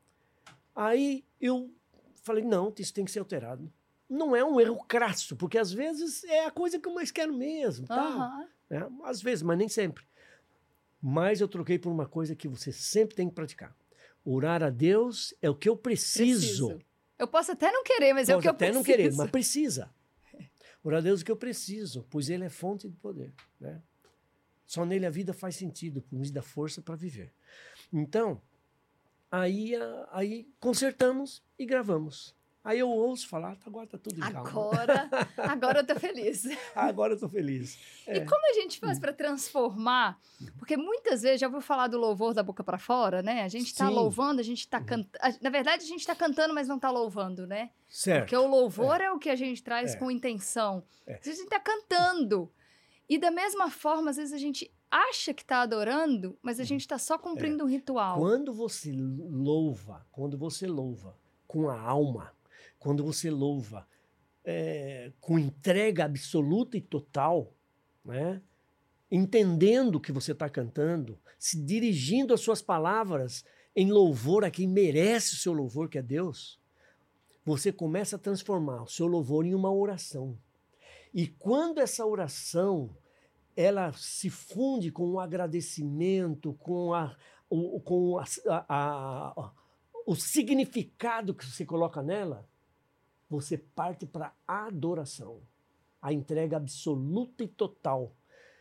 Aí eu falei, não, isso tem que ser alterado. Não é um erro crasso, porque às vezes é a coisa que eu mais quero mesmo. Tal.
Aham.
É, às vezes, mas nem sempre. Mas eu troquei por uma coisa que você sempre tem que praticar. Orar a Deus é o que eu preciso.
Preciso. Eu posso até não querer, mas é o
Pode
que eu
até
preciso.
não querer, mas precisa. Orar a Deus é o que eu preciso, pois ele é fonte de poder, né? Só nele a vida faz sentido, por nos dá força para viver. Então, aí, aí consertamos e gravamos. Aí eu ouço falar, agora tá tudo em calma.
Agora, agora eu tô feliz.
Agora eu tô feliz. É.
E como a gente faz para transformar? Porque muitas vezes, já ouviu falar do louvor da boca para fora, né? A gente tá
Sim.
louvando, a gente tá cantando. Na verdade, a gente tá cantando, mas não tá louvando, né?
Certo.
Porque o louvor é, é o que a gente traz
é.
com intenção.
É.
A gente tá cantando. E da mesma forma, às vezes a gente acha que tá adorando, mas a gente tá só cumprindo
é.
um ritual.
Quando você louva, quando você louva com a alma, quando você louva é, com entrega absoluta e total, né? Entendendo o que você está cantando, se dirigindo as suas palavras em louvor a quem merece o seu louvor, que é Deus, você começa a transformar o seu louvor em uma oração. E quando essa oração ela se funde com o agradecimento, com, a, o, com a, a, a, o significado que você coloca nela, você parte para a adoração, a entrega absoluta e total,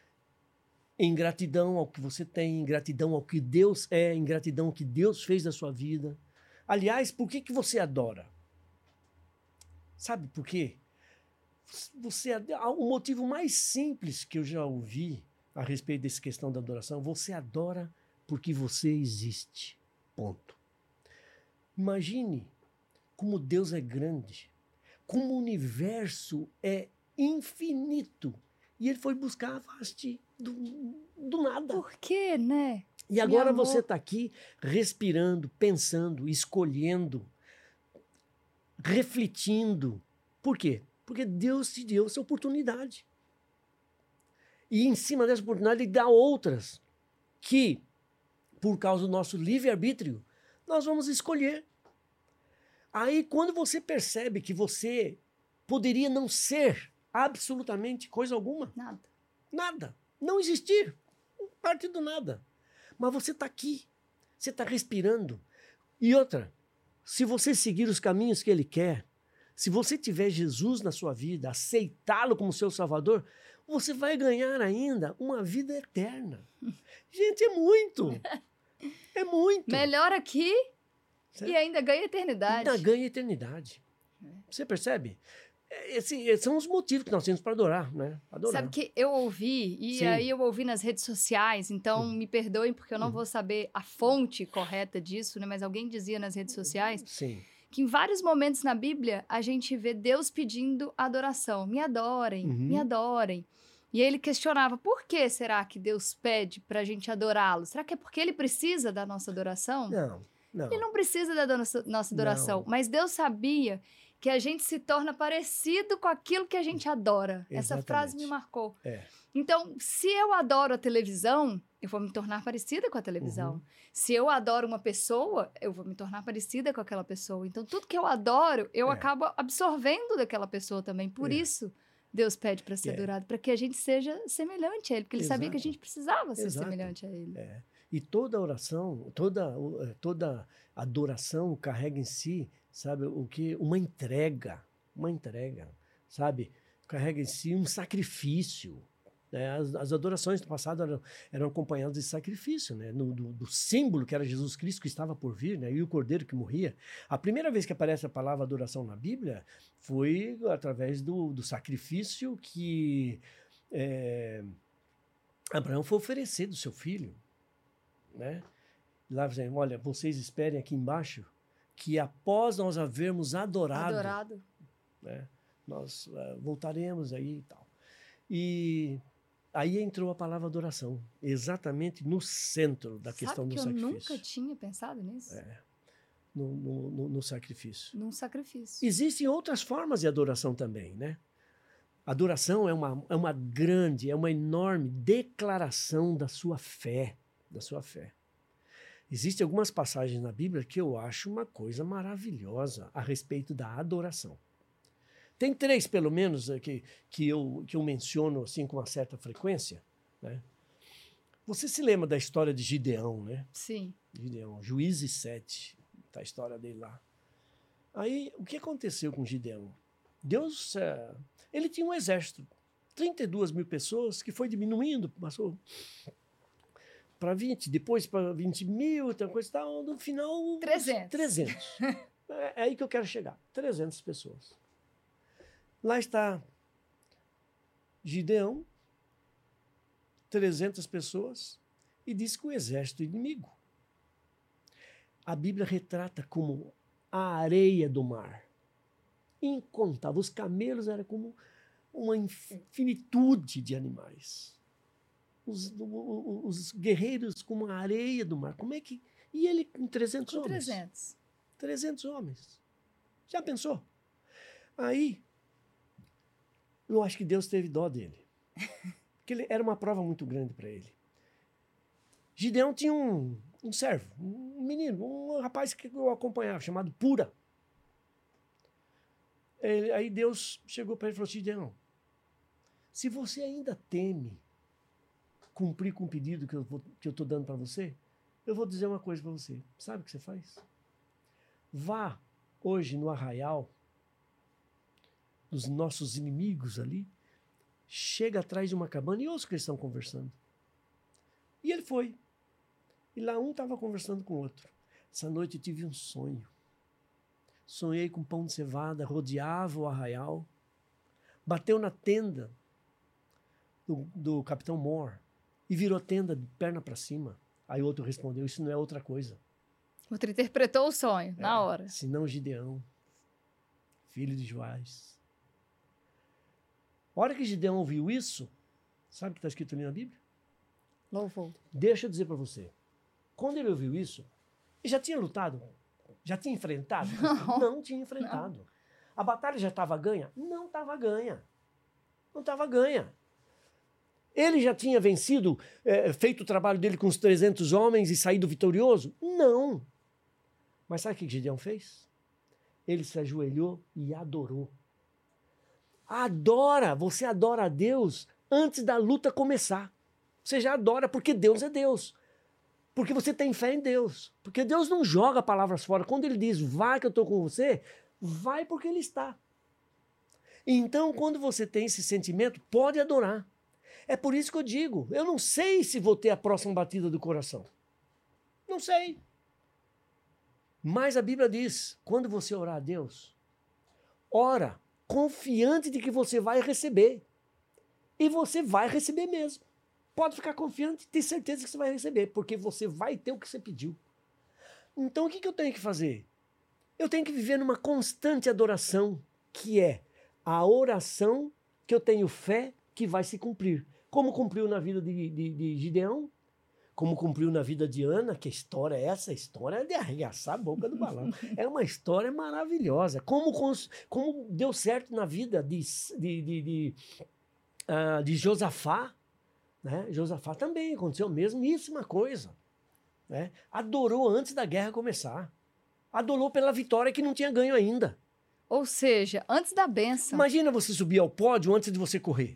em gratidão ao que você tem, em gratidão ao que Deus é, em gratidão ao que Deus fez na sua vida. Aliás, por que, que você adora? Sabe por quê? Você, o motivo mais simples que eu já ouvi a respeito dessa questão da adoração, você adora porque você existe. Ponto. Imagine como Deus é grande, como o universo é infinito. E ele foi buscar a vaste do, do nada.
Por quê, né?
E agora você está aqui respirando, pensando, escolhendo, refletindo. Por quê? Porque Deus te deu essa oportunidade. E em cima dessa oportunidade, ele dá outras que, por causa do nosso livre-arbítrio, nós vamos escolher. Aí, quando você percebe que você poderia não ser absolutamente coisa alguma,
Nada.
nada, não existir, parte do nada. Mas você está aqui, você está respirando. E outra, se você seguir os caminhos que ele quer, se você tiver Jesus na sua vida, aceitá-lo como seu Salvador, você vai ganhar ainda uma vida eterna. Gente, é muito. É muito.
Melhor aqui
Certo?
e ainda ganha eternidade.
Ainda ganha eternidade. Você percebe? Esse, são os motivos que nós temos para adorar, né? Adorar.
Sabe que eu ouvi, e
Sim.
aí eu ouvi nas redes sociais, então
Uhum.
me perdoem porque eu não
Uhum.
vou saber a fonte correta disso, né? Mas alguém dizia nas redes sociais
Sim.
que em vários momentos na Bíblia a gente vê Deus pedindo adoração. Me adorem,
Uhum.
me adorem. E aí ele questionava, por que será que Deus pede pra gente adorá-lo? Será que é porque ele precisa da nossa adoração?
Não, não.
Ele não precisa da nossa, nossa adoração,
Não.
mas Deus sabia que a gente se torna parecido com aquilo que a gente adora. Essa
Exatamente.
frase me marcou.
É.
Então, se eu adoro a televisão, eu vou me tornar parecida com a televisão.
Uhum.
Se eu adoro uma pessoa, eu vou me tornar parecida com aquela pessoa. Então, tudo que eu adoro, eu
É.
acabo absorvendo daquela pessoa também. Por
É.
isso, Deus pede para ser
É.
adorado, para que a gente seja semelhante a Ele, porque Ele sabia que a
Exato.
gente precisava ser
Exato.
semelhante a Ele.
É. E toda oração, toda, toda adoração carrega em si, sabe, o que? Uma entrega. Uma entrega, sabe? Carrega em si um sacrifício. Né? As, as adorações do passado eram, eram acompanhadas de sacrifício, né? No, do, do símbolo que era Jesus Cristo que estava por vir, né? E o cordeiro que morria. A primeira vez que aparece a palavra adoração na Bíblia foi através do, do sacrifício que é, Abraão foi oferecer do seu filho. Né? Lá dizendo, olha, vocês esperem aqui embaixo que após nós havermos adorado,
Adorado.
né, nós uh, voltaremos aí e tal. E aí entrou a palavra adoração, exatamente no centro da
Sabe
questão do
que eu
sacrifício.
nunca tinha pensado nisso?
É, no, no, no, no sacrifício.
Num sacrifício.
Existem outras formas de adoração também, né? Adoração é uma, é uma grande, é uma enorme declaração da sua fé, da sua fé. Existem algumas passagens na Bíblia que eu acho uma coisa maravilhosa a respeito da adoração. Tem três, pelo menos, que, que, eu, que eu menciono assim, com uma certa frequência. Né? Você se lembra da história de Gideão, né?
Sim.
Gideão, Juízes sete, tá a história dele lá. Aí, o que aconteceu com Gideão? Deus, é, ele tinha um exército, trinta e duas mil pessoas, que foi diminuindo, passou para vinte, depois para vinte mil, outra coisa e tal, no final...
trezentos.
trezentos. É, é aí que eu quero chegar, trezentas pessoas. Lá está Gideão, trezentas pessoas, e diz que o exército inimigo. A Bíblia retrata como a areia do mar. Incontável. Os camelos eram como uma infinitude de animais. Os, os, os guerreiros como a areia do mar. Como é que... E ele com trezentos
Com
homens.
trezentos.
trezentos homens. Já pensou? Aí, eu acho que Deus teve dó dele. Porque ele, era uma prova muito grande para ele. Gideão tinha um, um servo, um menino, um rapaz que eu acompanhava, chamado Pura. Ele, aí Deus chegou para ele e falou, Gideão, se você ainda teme cumprir com o pedido que eu estou dando para você, eu vou dizer uma coisa para você. Sabe o que você faz? Vá hoje no arraial dos nossos inimigos ali, chega atrás de uma cabana e ouça que eles estão conversando. E ele foi. E lá um estava conversando com o outro. Essa noite eu tive um sonho. Sonhei com pão de cevada, rodeava o arraial, bateu na tenda do, do capitão Moore e virou tenda de perna para cima. Aí o outro respondeu, isso não é outra coisa.
O outro interpretou o sonho,
é,
na hora.
Senão Gideão, filho de Joás. A hora que Gideão ouviu isso, sabe o que está escrito ali na Bíblia?
Louvou.
Deixa eu dizer para você. Quando ele ouviu isso, ele já tinha lutado? Já tinha enfrentado?
Não.
Não tinha enfrentado. Não. A batalha já estava ganha? Não estava ganha. Não estava ganha. Ele já tinha vencido, é, feito o trabalho dele com os trezentos homens e saído vitorioso? Não. Mas sabe o que Gideão fez? Ele se ajoelhou e adorou. Adora, você adora a Deus antes da luta começar. Você já adora porque Deus é Deus. Porque você tem fé em Deus. Porque Deus não joga palavras fora. Quando ele diz, vai que eu estou com você, vai porque ele está. Então, quando você tem esse sentimento, pode adorar. É por isso que eu digo, eu não sei se vou ter a próxima batida do coração. Não sei. Mas a Bíblia diz, quando você orar a Deus, ora confiante de que você vai receber. E você vai receber mesmo. Pode ficar confiante, ter certeza que você vai receber, porque você vai ter o que você pediu. Então, o que, que eu tenho que fazer? Eu tenho que viver numa constante adoração, que é a oração que eu tenho fé que vai se cumprir. Como cumpriu na vida de, de, de Gideão, como cumpriu na vida de Ana, que história é essa? A história é de arregaçar a boca do balão. É uma história maravilhosa. Como, como deu certo na vida de, de, de, de, uh, de Josafá, né? Josafá também aconteceu a mesmíssima coisa. Né? Adorou antes da guerra começar. Adorou pela vitória que não tinha ganho ainda.
Ou seja, antes da bênção.
Imagina você subir ao pódio antes de você correr.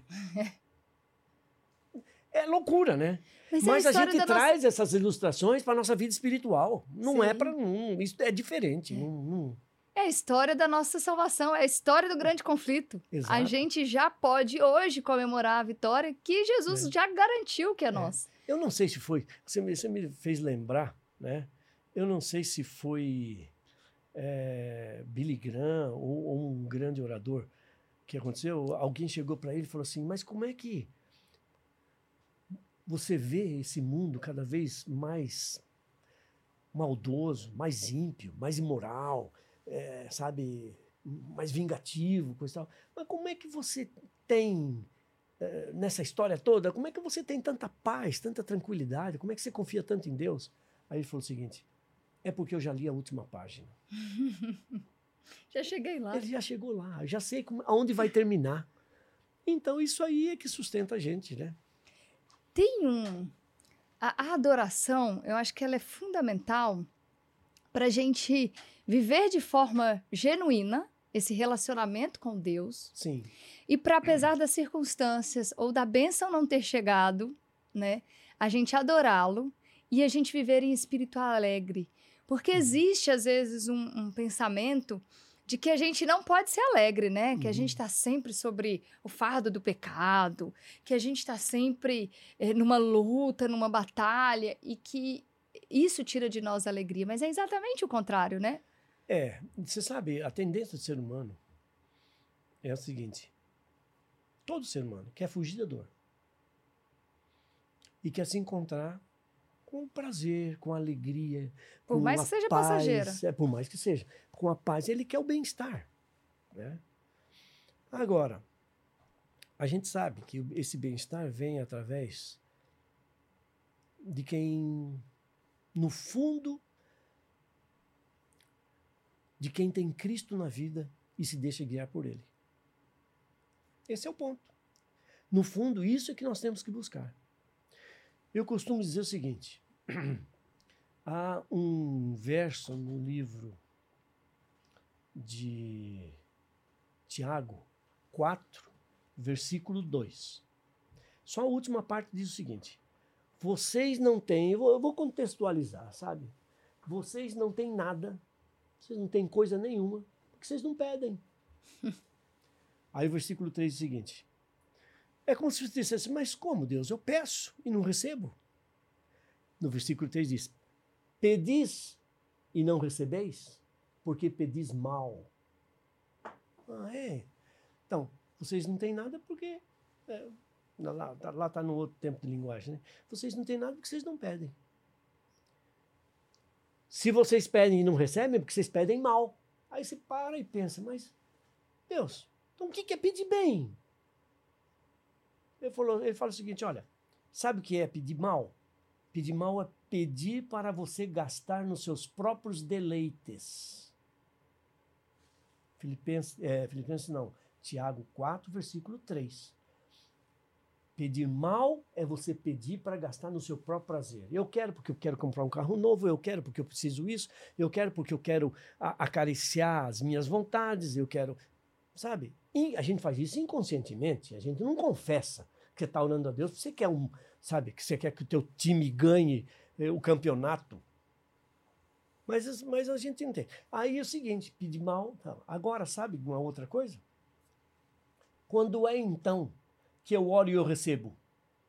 É loucura, né? Mas, Mas a, a gente traz nossa... essas ilustrações para a nossa vida espiritual. Não Sim. é para... Hum, isso é diferente. É. Não, não...
é a história da nossa salvação, é a história do grande conflito.
Exato.
A gente já pode hoje comemorar a vitória que Jesus é. já garantiu que é, é nossa.
Eu não sei se foi... Você me, você me fez lembrar, né? Eu não sei se foi é, Billy Graham ou, ou um grande orador que aconteceu. Alguém chegou para ele e falou assim, mas como é que você vê esse mundo cada vez mais maldoso, mais ímpio, mais imoral, é, sabe, mais vingativo, coisa e tal. Mas como é que você tem, é, nessa história toda, como é que você tem tanta paz, tanta tranquilidade? Como é que você confia tanto em Deus? Aí ele falou o seguinte, é porque eu já li a última página.
Já cheguei lá.
Ele já chegou lá, já sei como, aonde vai terminar. Então isso aí é que sustenta a gente, né?
Tem um... A, a adoração, eu acho que ela é fundamental para a gente viver de forma genuína esse relacionamento com Deus.
Sim.
E para, apesar das circunstâncias ou da bênção não ter chegado, né, a gente adorá-lo e a gente viver em espírito alegre. Porque existe, às vezes, um, um pensamento de que a gente não pode ser alegre, né? Que uhum. a gente está sempre sobre o fardo do pecado, que a gente está sempre é, numa luta, numa batalha, e que isso tira de nós a alegria. Mas é exatamente o contrário, né?
É, você sabe, a tendência do ser humano é a seguinte. Todo ser humano quer fugir da dor. E quer se encontrar com prazer, com alegria.
Por
com
mais que seja
paz,
passageira.
É, por mais que seja. Com a paz, ele quer o bem-estar. Né? Agora, a gente sabe que esse bem-estar vem através de quem, no fundo, de quem tem Cristo na vida e se deixa guiar por Ele. Esse é o ponto. No fundo, isso é que nós temos que buscar. Eu costumo dizer o seguinte, há um verso no livro de Tiago quatro, versículo dois. Só a última parte diz o seguinte, vocês não têm, eu vou, eu vou contextualizar, sabe? Vocês não têm nada, vocês não têm coisa nenhuma, porque vocês não pedem. Aí o versículo três diz o seguinte, é como se você dissesse, mas como, Deus? Eu peço e não recebo. No versículo três diz, pedis e não recebeis, porque pedis mal. Ah, é? Então, vocês não têm nada porque... É, lá está no outro tempo de linguagem, né? Vocês não têm nada porque vocês não pedem. Se vocês pedem e não recebem, é porque vocês pedem mal. Aí você para e pensa, mas, Deus, então o que é pedir bem? Ele, falou, ele fala o seguinte, olha, sabe o que é pedir mal? Pedir mal é pedir para você gastar nos seus próprios deleites. Filipenses, é, Filipenses não, Tiago quatro, versículo três. Pedir mal é você pedir para gastar no seu próprio prazer. Eu quero porque eu quero comprar um carro novo, eu quero porque eu preciso isso, eu quero porque eu quero a- acariciar as minhas vontades, eu quero, sabe? E a gente faz isso inconscientemente, a gente não confessa que você está orando a Deus, você quer um, sabe, que você quer que o teu time ganhe eh, o campeonato. Mas, mas a gente não tem. Aí é o seguinte, pedir mal. Tá. Agora, sabe uma outra coisa? Quando é então que eu oro e eu recebo?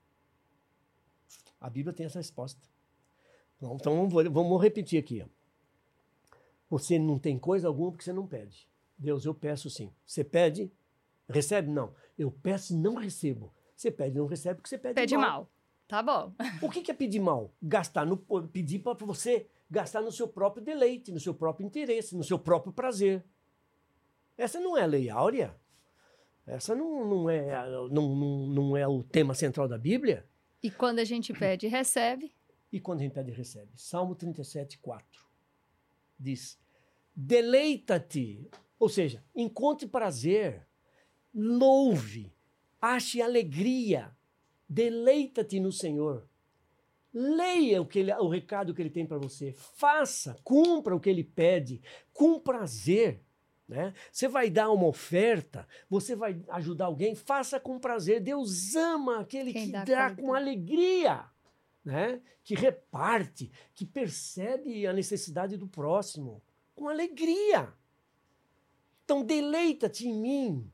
A Bíblia tem essa resposta. Então, então vamos, vamos repetir aqui. Ó. Você não tem coisa alguma porque você não pede. Deus, eu peço sim. Você pede, recebe? Não. Eu peço e não recebo. Você pede e não recebe porque você pede,
Pede
mal.
mal. Tá bom.
O que é pedir mal? Gastar no, pedir para você gastar no seu próprio deleite, no seu próprio interesse, no seu próprio prazer. Essa não é a lei áurea. Essa não, não, é, não, não, não é o tema central da Bíblia.
E quando a gente pede e recebe?
E quando a gente pede e recebe? Salmo trinta e sete, quatro. Diz, deleita-te, ou seja, encontre prazer, louve, ache alegria, deleita-te no Senhor. Leia o, que ele, o recado que ele tem para você, faça, cumpra o que ele pede, com prazer. Né? Você vai dar uma oferta, você vai ajudar alguém, faça com prazer. Deus ama aquele
Quem
que
dá
dá
com
com alegria, né? Que reparte, que percebe a necessidade do próximo, com alegria. Então, deleita-te em mim.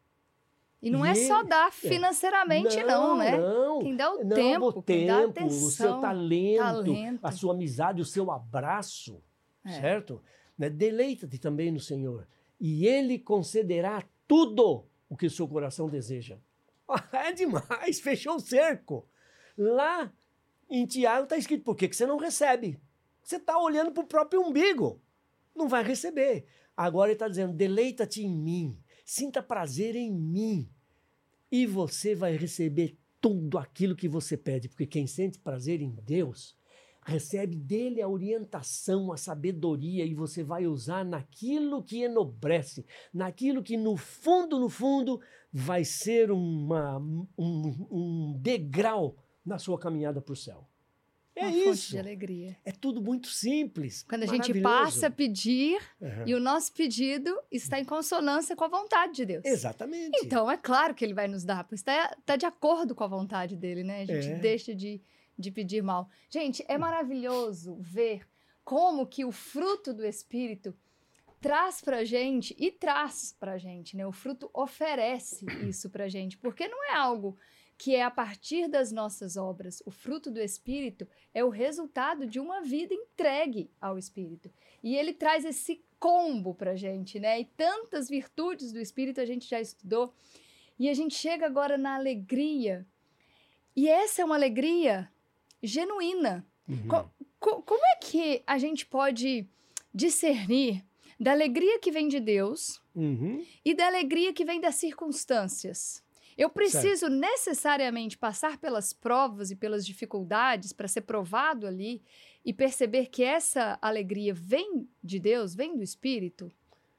E não
E
é só
ele-
dar financeiramente, não,
não,
né?
Não,
Quem dá o
não,
tempo,
o
quem dá a
tempo, o seu
atenção,
talento,
talento.
a sua amizade, o seu abraço,
É.
certo? Né? Deleita-te também no Senhor. E Ele concederá tudo o que o seu coração deseja. É demais, fechou o cerco. Lá em Tiago está escrito, por que que você não recebe? Você está olhando para o próprio umbigo. Não vai receber. Agora ele está dizendo, deleita-te em mim. Sinta prazer em mim. E você vai receber tudo aquilo que você pede. Porque quem sente prazer em Deus, recebe dele a orientação, a sabedoria. E você vai usar naquilo que enobrece. Naquilo que no fundo, no fundo, vai ser uma, um, um degrau na sua caminhada para o céu. É
Uma fonte
isso.
de alegria.
É tudo muito simples.
Quando a gente
maravilhoso.
passa a pedir
Uhum.
e o nosso pedido está em consonância com a vontade de Deus.
Exatamente.
Então, é claro que ele vai nos dar, pois está tá de acordo com a vontade dele, né? A gente
É.
deixa de, de pedir mal. Gente, é maravilhoso ver como que o fruto do Espírito traz pra gente e traz pra gente, né? O fruto oferece isso pra gente, porque não é algo que é a partir das nossas obras. O fruto do Espírito é o resultado de uma vida entregue ao Espírito. E ele traz esse combo pra gente, né? E tantas virtudes do Espírito a gente já estudou. E a gente chega agora na alegria. E essa é uma alegria genuína.
Uhum.
Co- co- como é que a gente pode discernir da alegria que vem de Deus
Uhum.
e da alegria que vem das circunstâncias? Eu preciso necessariamente passar pelas provas e pelas dificuldades para ser provado ali e perceber que essa alegria vem de Deus, vem do Espírito?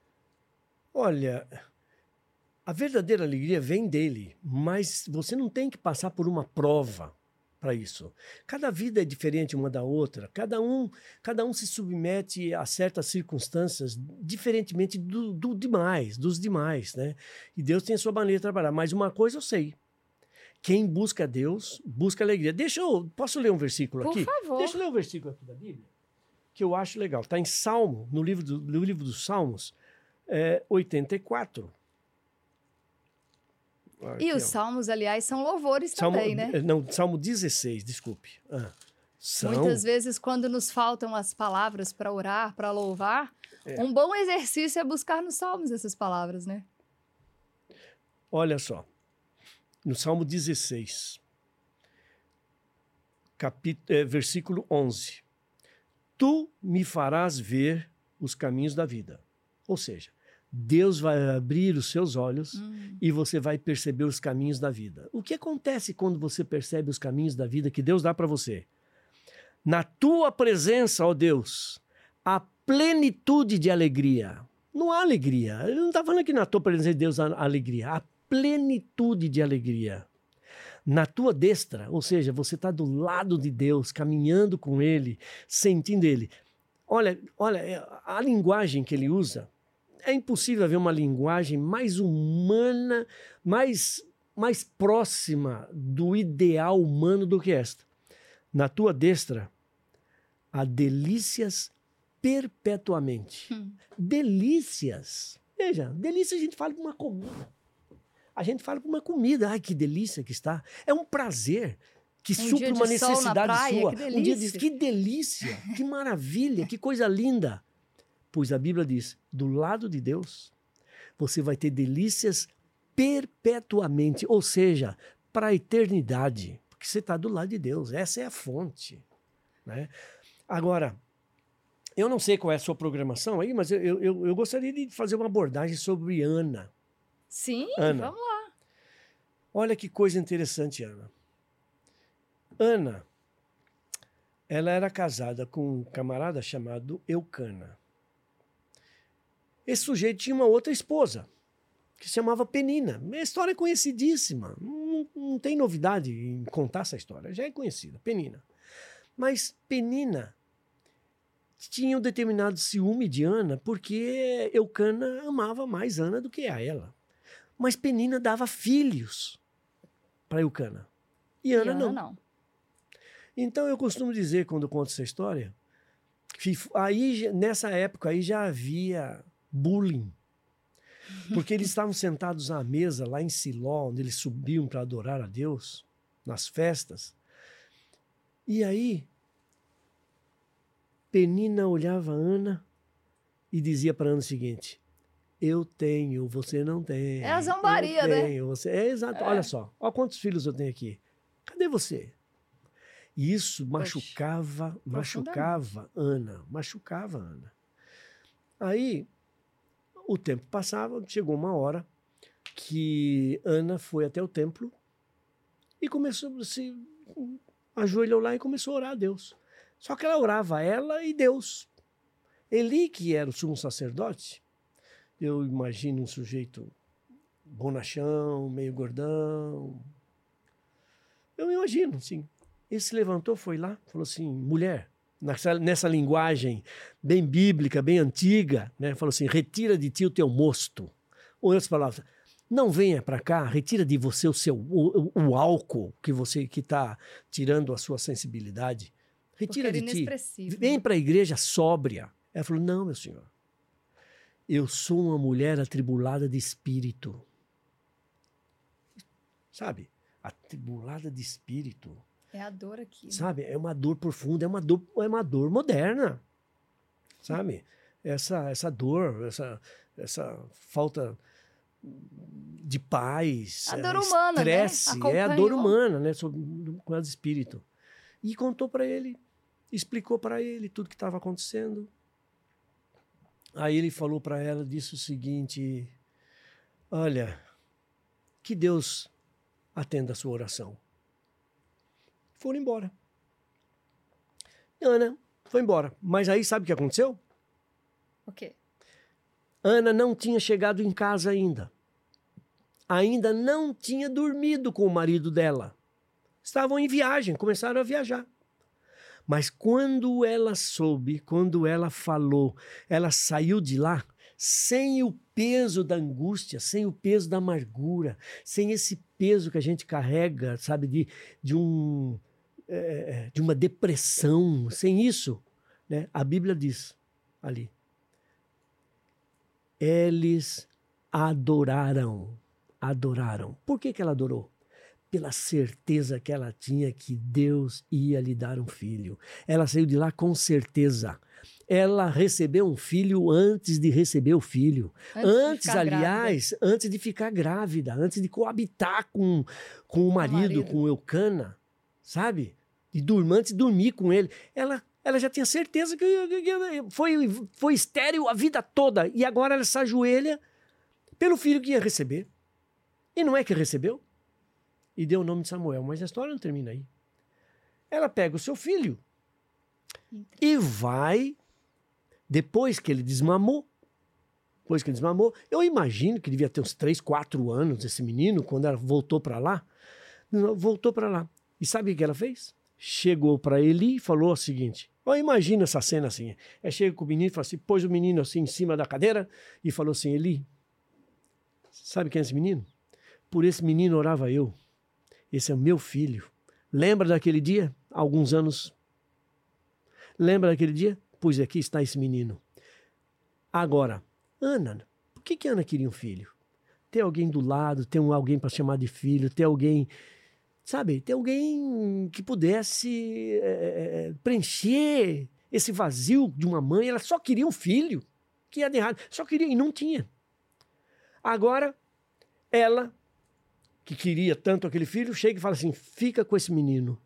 Olha, a verdadeira alegria vem dele, mas você não tem que passar por uma prova para isso. Cada vida é diferente uma da outra, cada um, cada um se submete a certas circunstâncias diferentemente do, do demais, dos demais, né? E Deus tem a sua maneira de trabalhar, mas uma coisa eu sei, quem busca Deus, busca alegria. Deixa eu, posso ler um versículo
Por
aqui?
favor.
Deixa eu ler um versículo aqui da Bíblia, que eu acho legal. Está em Salmo, no livro, do, no livro dos Salmos, é, oitenta e quatro. Aqui,
E os
ó.
salmos, aliás, são louvores
Salmo,
também, né?
Não, Salmo dezesseis, desculpe. Ah, são,
Muitas vezes, quando nos faltam as palavras para orar, para louvar,
É.
um bom exercício é buscar nos salmos essas palavras, né?
Olha só, no Salmo dezesseis, capítulo, é, versículo onze. Tu me farás ver os caminhos da vida. Ou seja, Deus vai abrir os seus olhos
Hum.
e você vai perceber os caminhos da vida. O que acontece quando você percebe os caminhos da vida que Deus dá para você? Na tua presença, ó Deus, há plenitude de alegria. Não há alegria. Ele não está falando que na tua presença de Deus há alegria. Há plenitude de alegria. na tua destra, ou seja, você está do lado de Deus, caminhando com Ele, sentindo Ele. Olha, olha, a linguagem que ele usa, é impossível haver uma linguagem mais humana, mais, mais próxima do ideal humano do que esta. Na tua destra, há delícias perpetuamente. Hum. Delícias. Veja, delícia a gente fala para uma comida. A gente fala para uma comida. Ai, que delícia que está. É um prazer que um supre uma necessidade praia, sua. Um dia diz, que delícia, que maravilha, que coisa linda. Pois a Bíblia diz, do lado de Deus, você vai ter delícias perpetuamente, ou seja, para a eternidade, porque você está do lado de Deus, essa é a fonte. Né? Agora, eu não sei qual é a sua programação aí, mas eu, eu, eu gostaria de fazer uma abordagem sobre Ana.
Sim,
Ana.
Vamos lá.
Olha que coisa interessante, Ana. Ana, ela era casada com um camarada chamado Eucana. Esse sujeito tinha uma outra esposa, que se chamava Penina. A história é conhecidíssima. Não, não tem novidade em contar essa história. Já é conhecida, Penina. Mas Penina tinha um determinado ciúme de Ana, porque Eucana amava mais Ana do que a ela. Mas Penina dava filhos para Eucana. E Ana, e Ana não. não. Então eu costumo dizer, quando eu conto essa história, que aí, nessa época aí já havia bullying. Porque eles estavam sentados à mesa lá em Siló, onde eles subiam para adorar a Deus, nas festas. E aí, Penina olhava a Ana e dizia para Ana o seguinte, eu tenho, você não tem.
É a zombaria,
eu
né?
Tenho, você... É exato, é. Olha só, olha quantos filhos eu tenho aqui. Cadê você? E isso machucava, Poxa, machucava Ana, machucava Ana. Aí, o tempo passava, chegou uma hora que Ana foi até o templo e começou a se ajoelhou lá e começou a orar a Deus. Só que ela orava ela e Deus. Eli, que era o sumo sacerdote, eu imagino um sujeito bonachão, meio gordão. Eu imagino, sim. Ele se levantou, foi lá, falou assim, mulher, nessa, nessa linguagem bem bíblica, bem antiga, né? Falou assim, retira de ti o teu mosto. Ou outras palavras, não venha para cá, retira de você o, seu, o, o álcool que você que está tirando a sua sensibilidade. Retira de ti. Vem para a igreja sóbria. Ela falou, não, meu senhor, eu sou uma mulher atribulada de espírito. Sabe? Atribulada de espírito.
É a dor aqui. Né?
Sabe? É uma dor profunda, é uma dor, é uma dor moderna. Sabe? Essa, essa dor, essa, essa falta de paz.
A dor humana,
estresse,
né?
É a dor humana, né? Com o espírito. E contou para ele, explicou para ele tudo que estava acontecendo. Aí ele falou para ela, disse o seguinte, olha, que Deus atenda a sua oração. Foram embora. Ana foi embora. Mas aí sabe o que aconteceu?
O quê?
Ana não tinha chegado em casa ainda. Ainda não tinha dormido com o marido dela. Estavam em viagem, começaram a viajar. Mas quando ela soube, quando ela falou, ela saiu de lá sem o peso da angústia, sem o peso da amargura, sem esse peso que a gente carrega, sabe, de, de, um, é, de uma depressão, sem isso, né? A Bíblia diz ali, eles adoraram, adoraram. Por que que ela adorou? Pela certeza que ela tinha que Deus ia lhe dar um filho. Ela saiu de lá com certeza. Ela recebeu um filho antes de receber o filho. Antes, antes aliás, grávida. antes de ficar grávida, antes de coabitar com, com o marido, o marido, com o Eucana, sabe? E dormir, antes de dormir com ele. Ela, ela já tinha certeza que, que foi, foi estéril a vida toda. E agora ela se ajoelha pelo filho que ia receber. E não é que recebeu? E deu o nome de Samuel, mas a história não termina aí. Ela pega o seu filho e vai, depois que ele desmamou, depois que ele desmamou, eu imagino que devia ter uns três, quatro anos esse menino, quando ela voltou para lá, Voltou para lá. E sabe o que ela fez? Chegou para Eli e falou o seguinte, oh, imagina essa cena assim, é, chega com o menino e fala assim, pôs o menino assim em cima da cadeira e falou assim, Eli, sabe quem é esse menino? Por esse menino orava eu, esse é o meu filho. Lembra daquele dia? Há alguns anos. Lembra daquele dia? Pois aqui está esse menino. Agora, Ana, por que que Ana queria um filho? Ter alguém do lado, ter um, alguém para chamar de filho, ter alguém... Sabe, ter alguém que pudesse é, preencher esse vazio de uma mãe. Ela só queria um filho. Que ia de errado. Só queria e não tinha. Agora, ela, que queria tanto aquele filho, chega e fala assim, fica com esse menino.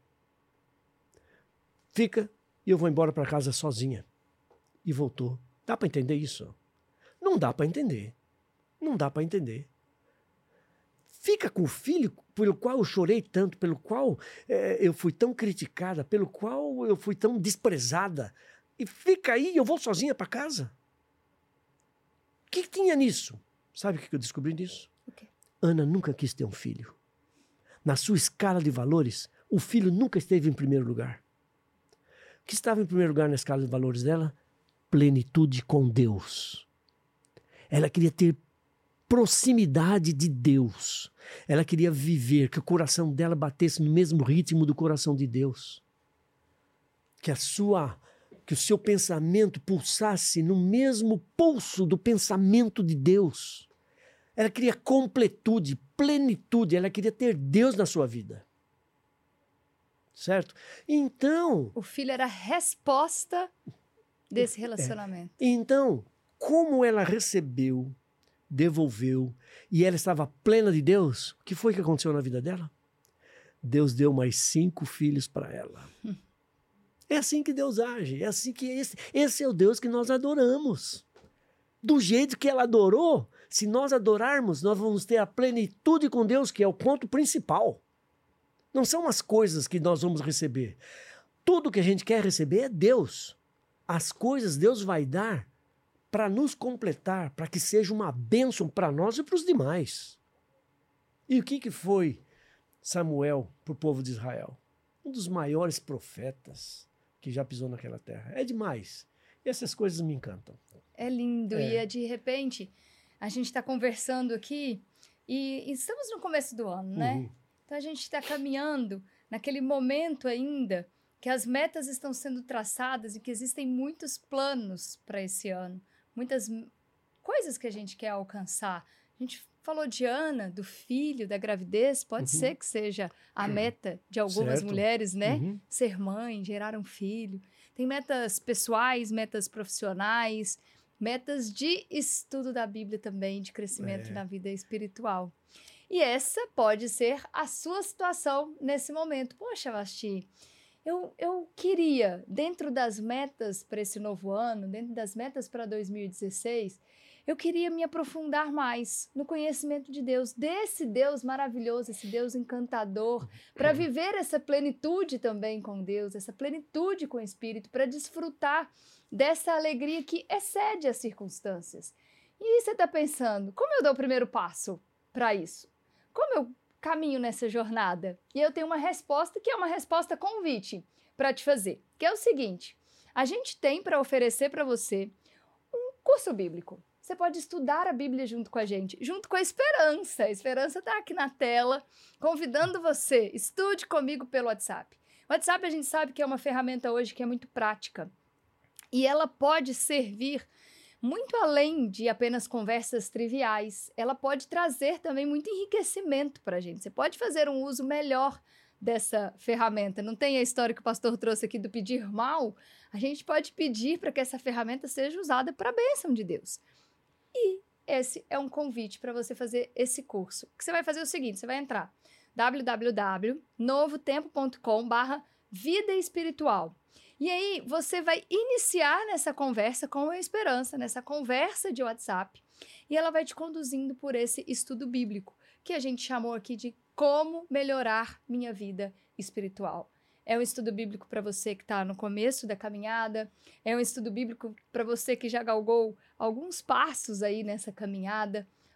Fica e eu vou embora para casa sozinha. E voltou. Dá para entender isso? Não dá para entender. Não dá para entender. Fica com o filho pelo qual eu chorei tanto, pelo qual é, eu fui tão criticada, pelo qual eu fui tão desprezada. E fica aí, eu vou sozinha para casa. O que, que tinha nisso? Sabe o que eu descobri disso?
Okay.
Ana nunca quis ter um filho. Na sua escala de valores, o filho nunca esteve em primeiro lugar. O que estava em primeiro lugar na escala de valores dela? Plenitude com Deus. Ela queria ter proximidade de Deus. Ela queria viver, que o coração dela batesse no mesmo ritmo do coração de Deus. Que a sua, que o seu pensamento pulsasse no mesmo pulso do pensamento de Deus. Ela queria completude, plenitude, ela queria ter Deus na sua vida. Certo? Então...
O filho era a resposta desse relacionamento.
É. Então, como ela recebeu, devolveu, e ela estava plena de Deus, o que foi que aconteceu na vida dela? Deus deu mais cinco filhos para ela. Hum. É assim que Deus age, é assim que esse, esse é o Deus que nós adoramos. Do jeito que ela adorou, se nós adorarmos, nós vamos ter a plenitude com Deus, que é o ponto principal. Não são as coisas que nós vamos receber. Tudo que a gente quer receber é Deus. As coisas Deus vai dar para nos completar, para que seja uma bênção para nós e para os demais. E o que, que foi Samuel para o povo de Israel? Um dos maiores profetas que já pisou naquela terra. É demais. E essas coisas me encantam.
É lindo.
É.
E é de repente, a gente está conversando aqui e estamos no começo do ano, né?
Uhum.
Então a gente está caminhando naquele momento ainda que as metas estão sendo traçadas e que existem muitos planos para esse ano. Muitas coisas que a gente quer alcançar. A gente falou de Ana, do filho, da gravidez. Pode
Uhum.
ser que seja a meta de algumas
Certo.
mulheres, né?
Uhum.
Ser mãe, gerar um filho. Tem metas pessoais, metas profissionais, metas de estudo da Bíblia também, de crescimento
É.
na vida espiritual. E essa pode ser a sua situação nesse momento. Poxa, Vasti, eu, eu queria, dentro das metas para esse novo ano, dentro das metas para dois mil e dezesseis, eu queria me aprofundar mais no conhecimento de Deus, desse Deus maravilhoso, esse Deus encantador, para viver essa plenitude também com Deus, essa plenitude com o Espírito, para desfrutar dessa alegria que excede as circunstâncias. E aí você está pensando, como eu dou o primeiro passo para isso? Como eu caminho nessa jornada? E eu tenho uma resposta que é uma resposta convite para te fazer, que é o seguinte, a gente tem para oferecer para você um curso bíblico. Você pode estudar a Bíblia junto com a gente, junto com a Esperança. A Esperança está aqui na tela, convidando você, estude comigo pelo WhatsApp. O WhatsApp a gente sabe que é uma ferramenta hoje que é muito prática e ela pode servir muito além de apenas conversas triviais, ela pode trazer também muito enriquecimento para a gente. Você pode fazer um uso melhor dessa ferramenta. Não tem a história que o pastor trouxe aqui do pedir mal? A gente pode pedir para que essa ferramenta seja usada para a bênção de Deus. E esse é um convite para você fazer esse curso. O que você vai fazer é o seguinte, você vai entrar w w w ponto novo tempo ponto com barra vida espiritual. E aí você vai iniciar nessa conversa com a Esperança, nessa conversa de WhatsApp, e ela vai te conduzindo por esse estudo bíblico, que a gente chamou aqui de Como Melhorar Minha Vida Espiritual. É um estudo bíblico para você que está no começo da caminhada, é um estudo bíblico para você que já galgou alguns passos aí nessa caminhada,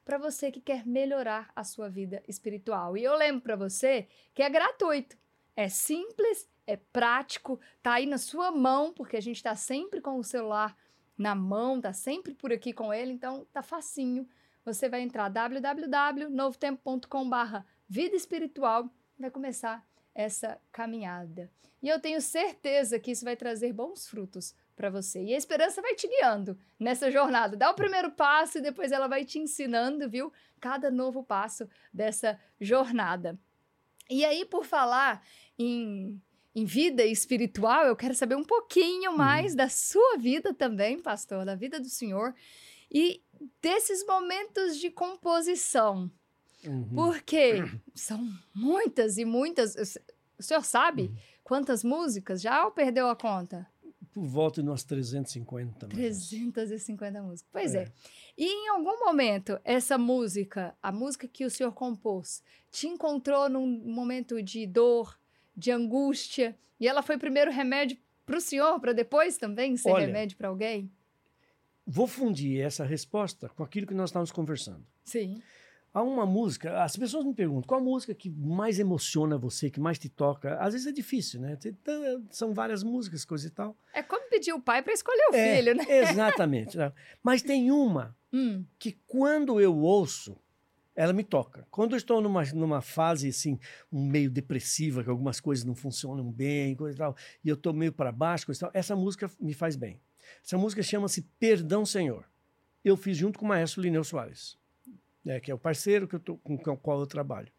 para você que quer melhorar a sua vida espiritual. E eu lembro para você que é gratuito, é simples, é prático, tá aí na sua mão, porque a gente está sempre com o celular na mão, tá sempre por aqui com ele, então tá facinho. Você vai entrar w w w ponto novo tempo ponto com barra vida espiritual, vai começar essa caminhada. E eu tenho certeza que isso vai trazer bons frutos para você. E a esperança vai te guiando nessa jornada. Dá o primeiro passo e depois ela vai te ensinando, viu? Cada novo passo dessa jornada. E aí, por falar em, em vida espiritual, eu quero saber um pouquinho mais uhum. da sua vida também, pastor, da vida do senhor. E desses momentos de composição. Uhum. Porque são muitas e muitas. O senhor sabe uhum. quantas músicas já ou perdeu a conta?
Por volta de umas trezentas e cinquenta.
trezentas e cinquenta músicas. Pois é. é. E em algum momento, essa música, a música que o senhor compôs, te encontrou num momento de dor, de angústia, e ela foi primeiro remédio para o senhor, para depois também ser Olha, remédio para alguém?
Vou fundir essa resposta com aquilo que nós estávamos conversando.
Sim.
Há uma música, as pessoas me perguntam, qual a música que mais emociona você, que mais te toca? Às vezes é difícil, né? São várias músicas, coisa e tal.
É como pedir o pai para escolher o é, filho, né?
Exatamente. Mas tem uma
hum.
que quando eu ouço, ela me toca. Quando eu estou numa, numa fase, assim, um meio depressiva, que algumas coisas não funcionam bem, coisa e tal, e eu estou meio para baixo, coisa e tal, essa música me faz bem. Essa música chama-se Perdão, Senhor. Eu fiz junto com o maestro Lineu Soares. É, que é o parceiro que eu tô, com o qual eu trabalho.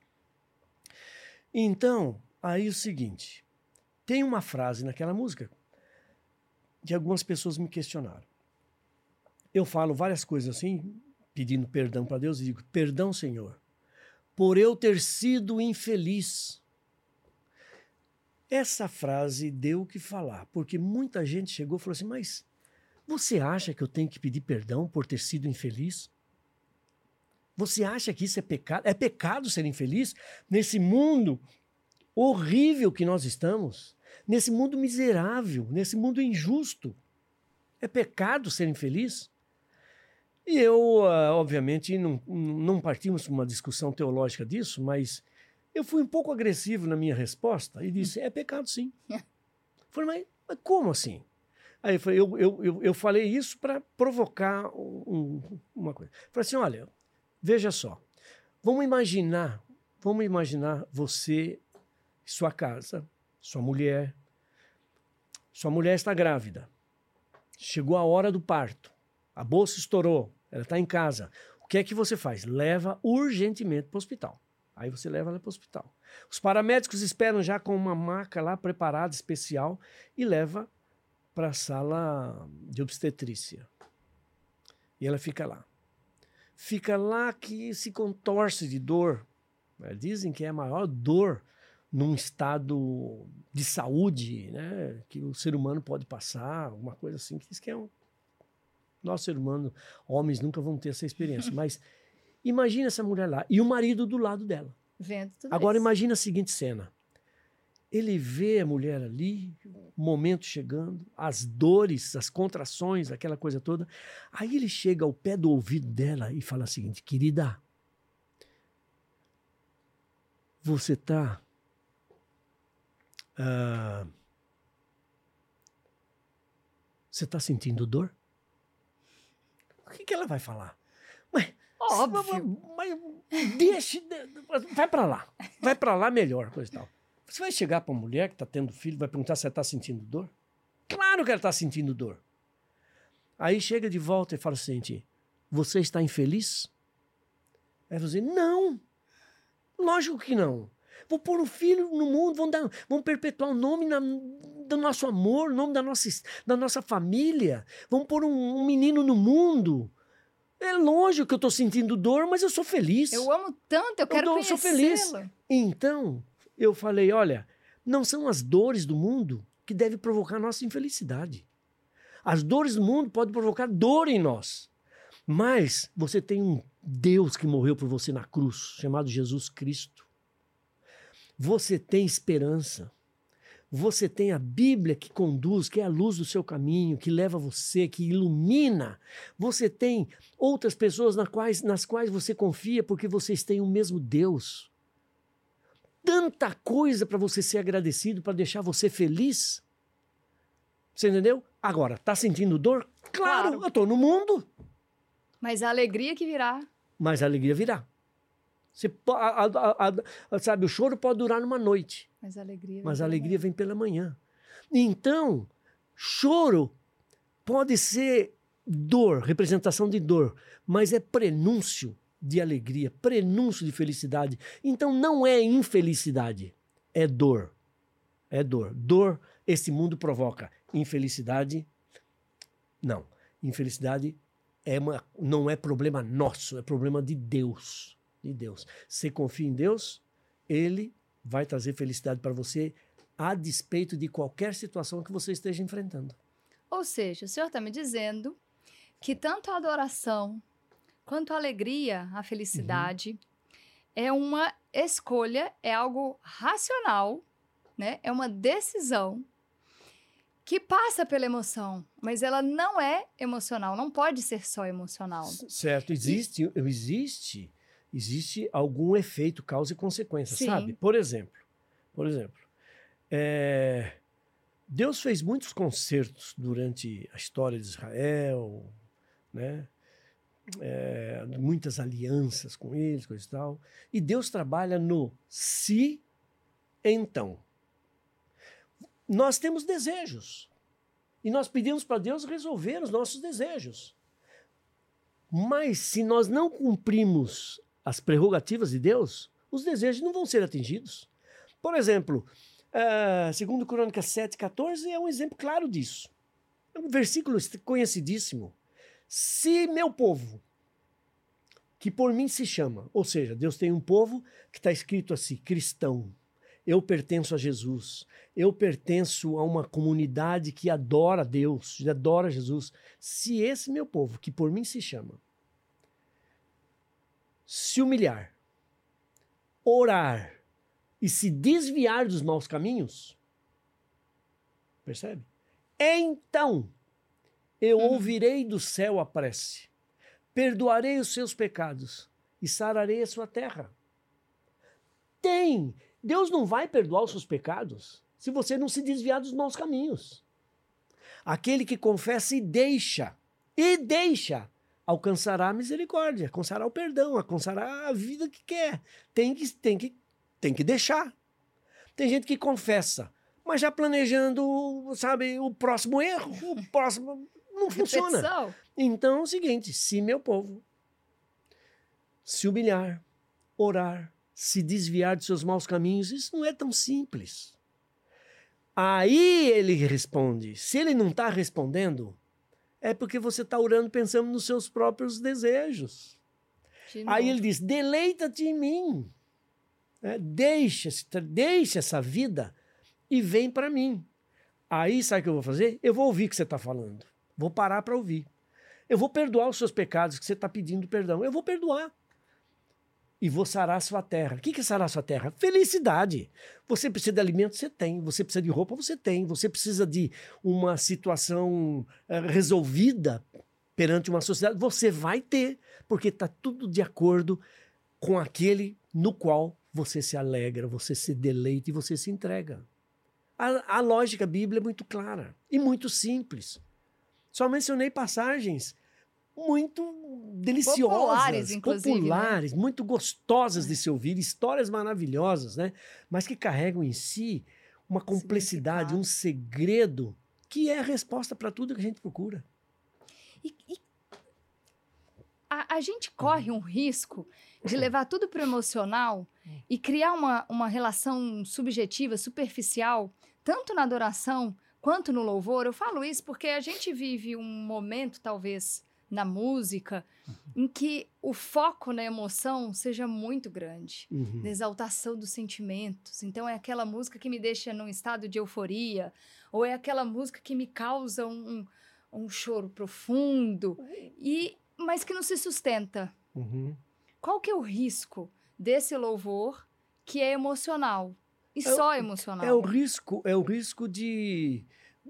Então, aí é o seguinte, tem uma frase naquela música que algumas pessoas me questionaram. Eu falo várias coisas assim, pedindo perdão para Deus, e digo, perdão, Senhor, por eu ter sido infeliz. Essa frase deu o que falar, porque muita gente chegou e falou assim, mas você acha que eu tenho que pedir perdão por ter sido infeliz? Você acha que isso é pecado? É pecado ser infeliz nesse mundo horrível que nós estamos? Nesse mundo miserável, nesse mundo injusto? É pecado ser infeliz? E eu, uh, obviamente, não, não partimos para uma discussão teológica disso, mas eu fui um pouco agressivo na minha resposta e disse, é pecado sim. Falei, mas, mas como assim? Aí eu, falei, eu, eu, eu, eu falei isso para provocar um, uma coisa. Falei assim, olha... Veja só, vamos imaginar, vamos imaginar você, sua casa, sua mulher, sua mulher está grávida, chegou a hora do parto, a bolsa estourou, ela está em casa, o que é que você faz? Leva urgentemente para o hospital, aí você leva ela para o hospital. Os paramédicos esperam já com uma maca lá preparada, especial, e leva para a sala de obstetrícia, e ela fica lá. Fica lá que se contorce de dor. Dizem que é a maior dor num estado de saúde, né, que o ser humano pode passar, alguma coisa assim. Que diz que é um... Nós, ser humano, homens nunca vão ter essa experiência. Mas imagina essa mulher lá e o marido do lado dela.
Vendo tudo
Agora
isso.
Imagina a seguinte cena. Ele vê a mulher ali, o momento chegando, as dores, as contrações, aquela coisa toda. Aí ele chega ao pé do ouvido dela e fala o seguinte, querida, você está... Uh, você está sentindo dor? O que, que ela vai falar? Mas,
óbvio.
Mas, mas deixe... Vai para lá. Vai para lá melhor, coisa e tal. Você vai chegar para uma mulher que está tendo filho e vai perguntar se ela está sentindo dor? Claro que ela está sentindo dor. Aí chega de volta e fala assim, você está infeliz? Aí você diz, não, lógico que não. Vou pôr um filho no mundo, vamos, dar, vamos perpetuar o nome na, do nosso amor, o nome da nossa, da nossa família. Vamos pôr um, um menino no mundo. É lógico que eu estou sentindo dor, mas eu sou feliz.
Eu amo tanto, eu quero conhecê-lo. Eu sou feliz.
Então... Eu falei, olha, não são as dores do mundo que devem provocar nossa infelicidade. As dores do mundo podem provocar dor em nós. Mas você tem um Deus que morreu por você na cruz, chamado Jesus Cristo. Você tem esperança. Você tem a Bíblia que conduz, que é a luz do seu caminho, que leva você, que ilumina. Você tem outras pessoas nas quais, nas quais você confia porque vocês têm o mesmo Deus. Tanta coisa para você ser agradecido, para deixar você feliz. Você entendeu? Agora, tá sentindo dor? Claro,
Claro.
eu tô no mundo.
Mas a alegria que virá.
Mas a alegria virá. Você, a, a, a, a, sabe, o choro pode durar numa noite.
Mas a alegria,
Mas a alegria vem pela manhã. Então, choro pode ser dor, representação de dor, mas é prenúncio de alegria, prenúncio de felicidade. Então, não é infelicidade, é dor. É dor. Dor, esse mundo provoca. Infelicidade, não. Infelicidade é uma, não é problema nosso, é problema de Deus. De Deus. Você confia em Deus, Ele vai trazer felicidade para você a despeito de qualquer situação que você esteja enfrentando.
Ou seja, o senhor está me dizendo que tanto a adoração quanto a alegria, a felicidade, uhum. é uma escolha, é algo racional, né? É uma decisão que passa pela emoção, mas ela não é emocional, não pode ser só emocional.
Certo, existe, e... existe, existe algum efeito, causa e consequência,
Sim.
sabe? Por exemplo, por exemplo, é... Deus fez muitos concertos durante a história de Israel, né? É... muitas alianças com eles, coisa e tal, e Deus trabalha no se, então. Nós temos desejos. E nós pedimos para Deus resolver os nossos desejos. Mas se nós não cumprimos as prerrogativas de Deus, os desejos não vão ser atingidos. Por exemplo, uh, segundo Crônicas sete, quatorze é um exemplo claro disso. É um versículo conhecidíssimo. Se meu povo, que por mim se chama, ou seja, Deus tem um povo que está escrito assim, cristão, eu pertenço a Jesus, eu pertenço a uma comunidade que adora Deus, adora Jesus. Se esse meu povo, que por mim se chama, se humilhar, orar e se desviar dos maus caminhos, percebe? Então eu uhum. ouvirei do céu a prece, perdoarei os seus pecados e sararei a sua terra. Tem! Deus não vai perdoar os seus pecados se você não se desviar dos maus caminhos. Aquele que confessa e deixa, e deixa, alcançará a misericórdia, alcançará o perdão, alcançará a vida que quer. Tem que, tem que, tem que deixar. Tem gente que confessa, mas já planejando, sabe, o próximo erro, o próximo... Não funciona.
Repetição.
Então é o seguinte, se meu povo se humilhar, orar, se desviar de seus maus caminhos, isso não é tão simples. Aí ele responde. Se ele não está respondendo, é porque você está orando pensando nos seus próprios desejos. De Aí novo. Ele diz, deleita-te em mim. É, deixa, deixa essa vida e vem para mim. Aí sabe o que eu vou fazer? Eu vou ouvir o que você está falando. Vou parar para ouvir. Eu vou perdoar os seus pecados que você está pedindo perdão. Eu vou perdoar. E vou sarar a sua terra. O que é sarar a sua terra? Felicidade. Você precisa de alimento, você tem. Você precisa de roupa, você tem. Você precisa de uma situação uh, resolvida perante uma sociedade, você vai ter. Porque está tudo de acordo com aquele no qual você se alegra, você se deleita e você se entrega. A, a lógica bíblica é muito clara e muito simples. Só mencionei passagens muito deliciosas,
populares, inclusive,
populares,
né?
muito gostosas de se ouvir, histórias maravilhosas, né? Mas que carregam em si uma complexidade, um segredo que é a resposta para tudo que a gente procura.
E, e a, a gente corre um risco de levar tudo para o emocional e criar uma, uma relação subjetiva, superficial, tanto na adoração quanto no louvor. Eu falo isso porque a gente vive um momento, talvez, na música, uhum. em que o foco na emoção seja muito grande, uhum. na exaltação dos sentimentos. Então, é aquela música que me deixa num estado de euforia, ou é aquela música que me causa um, um, um choro profundo, e, mas que não se sustenta. Uhum. Qual que é o risco desse louvor que é emocional? E
é,
só emocional.
É o risco, é o risco de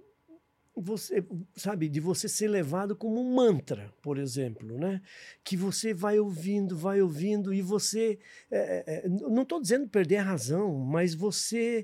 você, sabe, de você ser levado como um mantra, por exemplo, né? Que você vai ouvindo, vai ouvindo e você, é, é, não estou dizendo perder a razão, mas você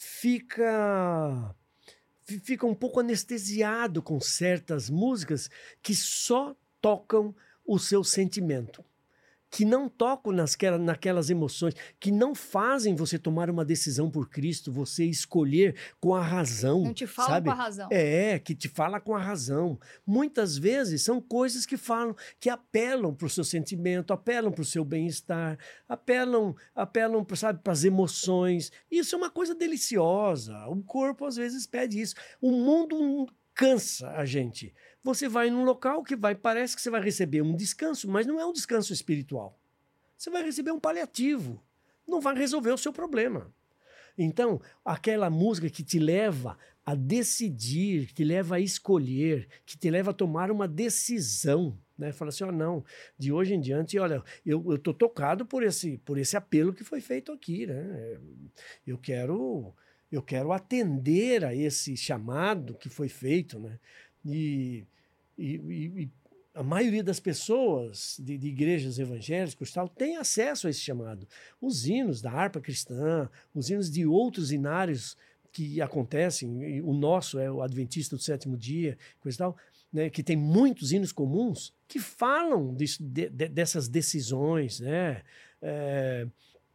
fica fica um pouco anestesiado com certas músicas que só tocam o seu sentimento, que não tocam nasquela, naquelas emoções, que não fazem você tomar uma decisão por Cristo, você escolher com a razão.
Não te falam
sabe?
com a razão.
É, que te fala com a razão. Muitas vezes são coisas que falam, que apelam para o seu sentimento, apelam para o seu bem-estar, apelam, apelam sabe, para as emoções. Isso é uma coisa deliciosa. O corpo às vezes pede isso. O mundo cansa a gente. Você vai num local que vai, parece que você vai receber um descanso, mas não é um descanso espiritual. Você vai receber um paliativo. Não vai resolver o seu problema. Então, aquela música que te leva a decidir, que te leva a escolher, que te leva a tomar uma decisão, né? Fala assim, ó, oh, não, de hoje em diante, olha, eu estou tocado por esse, por esse apelo que foi feito aqui, né? Eu quero, eu quero atender a esse chamado que foi feito, né? E, e, e a maioria das pessoas de, de igrejas evangélicas tal, tem acesso a esse chamado. Os hinos da harpa cristã, os hinos de outros hinários que acontecem, o nosso é o Adventista do Sétimo Dia, coisa e tal, né, que tem muitos hinos comuns que falam disso, de, de, dessas decisões. Né? É,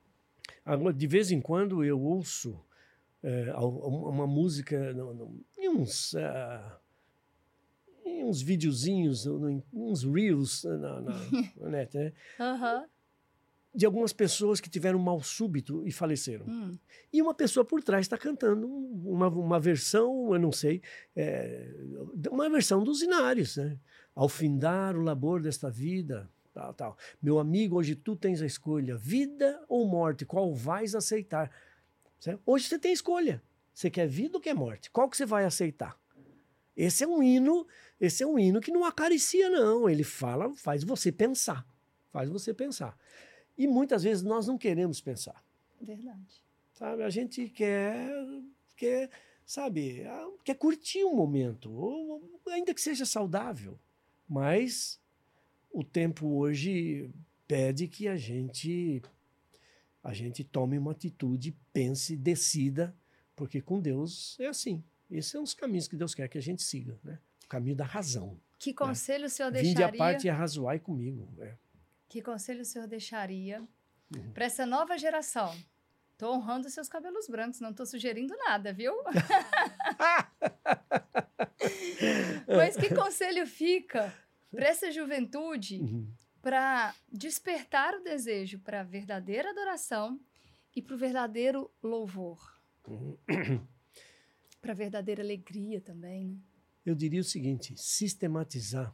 de vez em quando eu ouço é, uma música em uns... Uh, uns videozinhos, uns reels na, na, na net, né?
Uhum.
De algumas pessoas que tiveram um mal súbito e faleceram.
Hum.
E uma pessoa por trás está cantando uma, uma versão, eu não sei, é, uma versão dos hinários, né? Ao findar o labor desta vida, tal, tal. Meu amigo, hoje tu tens a escolha, vida ou morte, qual vais aceitar? Certo? Hoje você tem escolha. Você quer vida ou quer morte? Qual que você vai aceitar? Esse é um hino, esse é um hino que não acaricia, não. Ele fala, faz você pensar. Faz você pensar. E muitas vezes nós não queremos pensar.
Verdade.
Sabe? A gente quer, quer, sabe, quer curtir um momento, ou, ainda que seja saudável. Mas o tempo hoje pede que a gente, a gente tome uma atitude, pense, decida, porque com Deus é assim. Esses são os caminhos que Deus quer que a gente siga, né? O caminho da razão.
Que conselho
né?
o senhor deixaria...
Vinde à parte e arrazoai comigo. Né?
Que conselho o senhor deixaria
uhum.
para essa nova geração? Estou honrando seus cabelos brancos, não estou sugerindo nada, viu? Mas que conselho fica para essa juventude
uhum.
para despertar o desejo para a verdadeira adoração e para o verdadeiro louvor?
Uhum.
Para a verdadeira alegria também, né?
Eu diria o seguinte, sistematizar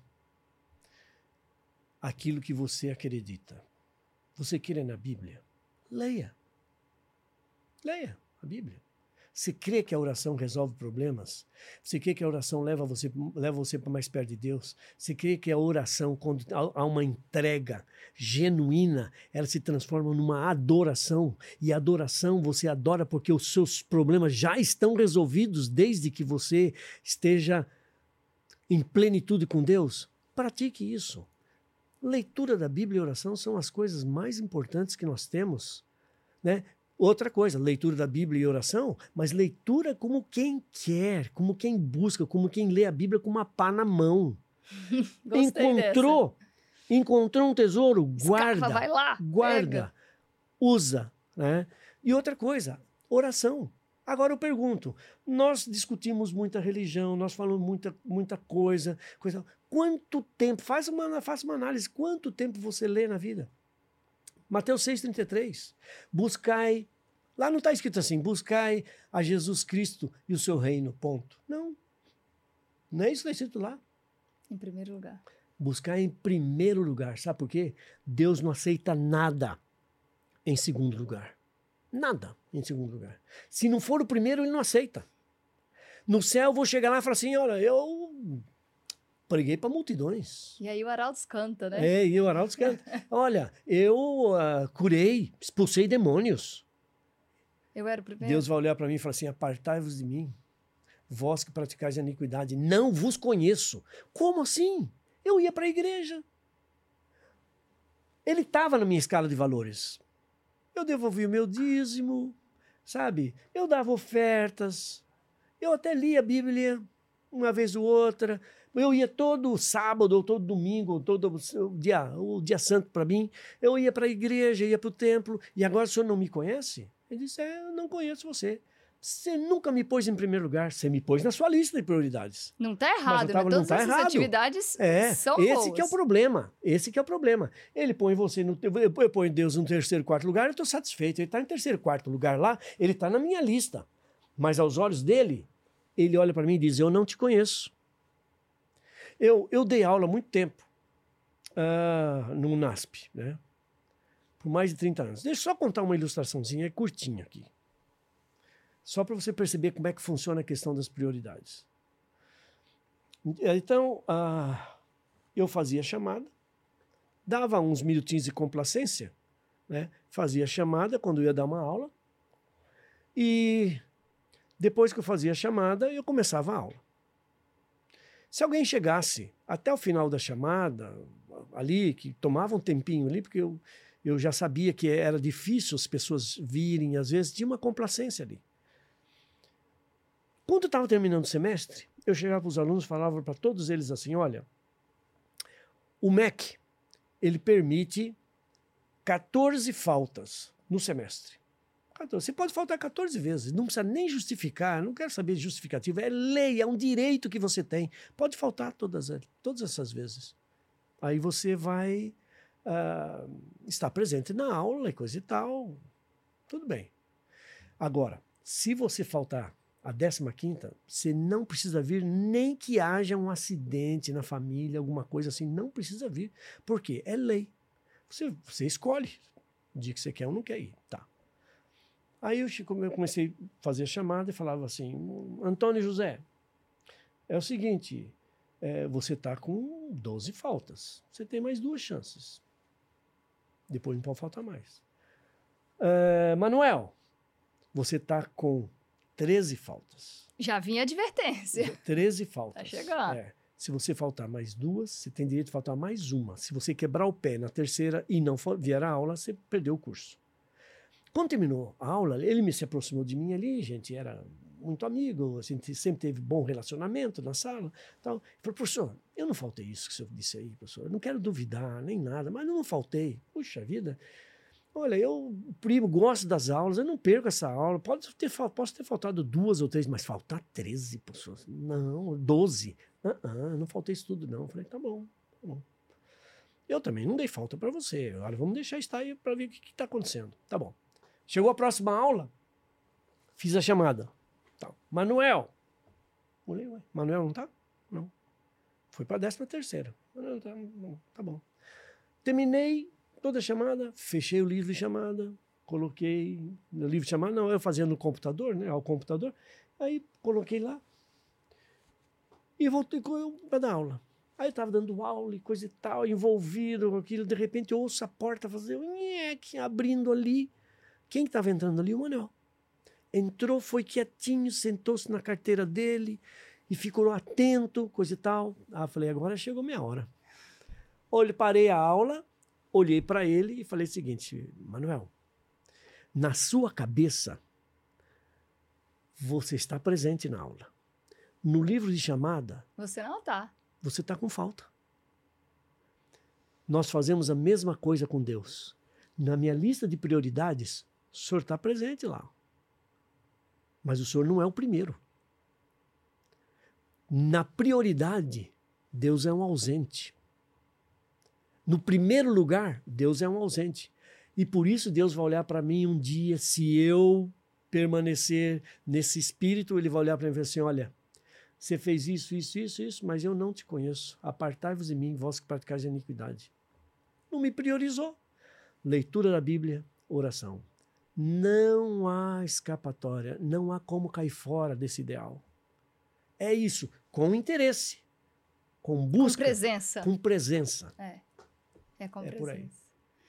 aquilo que você acredita. Você crê na Bíblia? Leia. Leia a Bíblia. Você crê que a oração resolve problemas? Você crê que a oração leva você, leva você para mais perto de Deus? Você crê que a oração, quando há uma entrega genuína, ela se transforma numa adoração? E a adoração você adora porque os seus problemas já estão resolvidos desde que você esteja em plenitude com Deus? Pratique isso. Leitura da Bíblia e oração são as coisas mais importantes que nós temos, né? Outra coisa, leitura da Bíblia e oração, mas leitura como quem quer, como quem busca, como quem lê a Bíblia com uma pá na mão. encontrou, dessa. encontrou um tesouro, guarda,
Escava, vai lá,
guarda,
pega.
usa, né? E outra coisa, oração. Agora eu pergunto, nós discutimos muita religião, nós falamos muita, muita coisa, coisa. Quanto tempo, faz uma, faz uma análise, quanto tempo você lê na vida? Mateus seis, trinta e três. Buscai, lá não está escrito assim, buscai a Jesus Cristo e o seu reino, ponto. Não, não é isso que está escrito lá.
Em primeiro lugar.
Buscar em primeiro lugar, sabe por quê? Deus não aceita nada em segundo lugar. Nada em segundo lugar. Se não for o primeiro, ele não aceita. No céu eu vou chegar lá e falar assim, olha, eu... preguei para multidões.
E aí o Araldos canta, né?
É, e o Araldos canta. Olha, eu uh, curei, expulsei demônios.
Eu era o primeiro.
Deus vai olhar para mim e falar assim, apartai-vos de mim, vós que praticais a iniquidade, não vos conheço. Como assim? Eu ia para a igreja. Ele estava na minha escala de valores. Eu devolvia o meu dízimo, sabe? Eu dava ofertas. Eu até lia a Bíblia uma vez ou outra. Eu ia todo sábado, ou todo domingo, ou todo o dia, o dia santo para mim. Eu ia para a igreja, ia para o templo. E agora o senhor não me conhece? Ele disse, é, eu não conheço você. Você nunca me pôs em primeiro lugar. Você me pôs na sua lista de prioridades.
Não está errado,
tava,
né? Todas
não tá
essas
errado.
atividades
é,
são
esse
boas.
que é o problema. Esse que é o problema. Ele põe você no... Eu ponho Deus no terceiro, quarto lugar, eu estou satisfeito. Ele está em terceiro, quarto lugar lá, ele está na minha lista. Mas aos olhos dele, ele olha para mim e diz, eu não te conheço. Eu, eu dei aula há muito tempo uh, no NASP, né? Por mais de trinta anos. Deixa eu só contar uma ilustraçãozinha, é curtinha aqui. Só para você perceber como é que funciona a questão das prioridades. Então, uh, eu fazia chamada, dava uns minutinhos de complacência, né? Fazia chamada quando eu ia dar uma aula, e depois que eu fazia chamada, eu começava a aula. Se alguém chegasse até o final da chamada, ali, que tomava um tempinho ali, porque eu, eu já sabia que era difícil as pessoas virem, às vezes tinha uma complacência ali. Quando eu estava terminando o semestre, eu chegava para os alunos e falava para todos eles assim, olha, o M E C, ele permite quatorze faltas no semestre. Você pode faltar quatorze vezes, não precisa nem justificar, não quero saber de justificativa, é lei, é um direito que você tem. Pode faltar todas, todas essas vezes. Aí você vai uh, estar presente na aula e coisa e tal, tudo bem. Agora, se você faltar a décima quinta, você não precisa vir, nem que haja um acidente na família, alguma coisa assim, não precisa vir. Por quê? É lei. Você, você escolhe o dia que você quer ou não quer ir, tá. Aí eu comecei a fazer a chamada e falava assim, Antônio José, é o seguinte, é, você está com doze faltas, você tem mais duas chances. Depois não pode faltar mais. É, Manuel, você está com treze faltas.
Já vinha advertência.
treze faltas.
Tá chegando.
É. Se você faltar mais duas, você tem direito de faltar mais uma. Se você quebrar o pé na terceira e não for, vier a aula, você perdeu o curso. Quando terminou a aula, ele me se aproximou de mim ali, a gente era muito amigo, a gente sempre teve bom relacionamento na sala. Tal. Ele falou, professor, eu não faltei isso que o senhor disse aí, professor. Eu não quero duvidar, nem nada, mas eu não faltei. Puxa vida, olha, eu, primo, gosto das aulas, eu não perco essa aula. Pode ter, posso ter faltado duas ou três, mas faltar treze, professor? Não, doze. Uh -uh, não faltei isso tudo, não. Eu falei, tá bom, tá bom. Eu também não dei falta para você. Olha, vamos deixar estar aí para ver o que está acontecendo. Tá bom. Chegou a próxima aula, fiz a chamada. Tá. Manuel. Olhei, ué, Manuel não tá? Não. Foi para a décima terceira. Não, tá, não, tá bom. Terminei toda a chamada, fechei o livro de chamada, coloquei no livro de chamada, não, eu fazia no computador, né, ao computador, aí coloquei lá e voltei para dar aula. Aí eu estava dando aula e coisa e tal, envolvido com aquilo, de repente eu ouço a porta fazer, nhec, abrindo ali. Quem estava entrando ali? O Manuel. Entrou, foi quietinho, sentou-se na carteira dele e ficou atento, coisa e tal. Ah, eu falei, agora chegou minha hora. Olhei, parei a aula, olhei para ele e falei o seguinte, Manuel, na sua cabeça, você está presente na aula. No livro de chamada...
Você não está.
Você está com falta. Nós fazemos a mesma coisa com Deus. Na minha lista de prioridades, o senhor está presente lá. Mas o senhor não é o primeiro. Na prioridade, Deus é um ausente. No primeiro lugar, Deus é um ausente. E por isso Deus vai olhar para mim um dia, se eu permanecer nesse espírito, ele vai olhar para mim e falar assim, olha, você fez isso, isso, isso, isso, mas eu não te conheço. Apartai-vos de mim, vós que praticais a iniquidade. Não me priorizou. Leitura da Bíblia, oração. Não há escapatória, não há como cair fora desse ideal. É isso, com interesse, com busca.
Com presença.
Com presença.
É, é com
é
presença.
Por aí.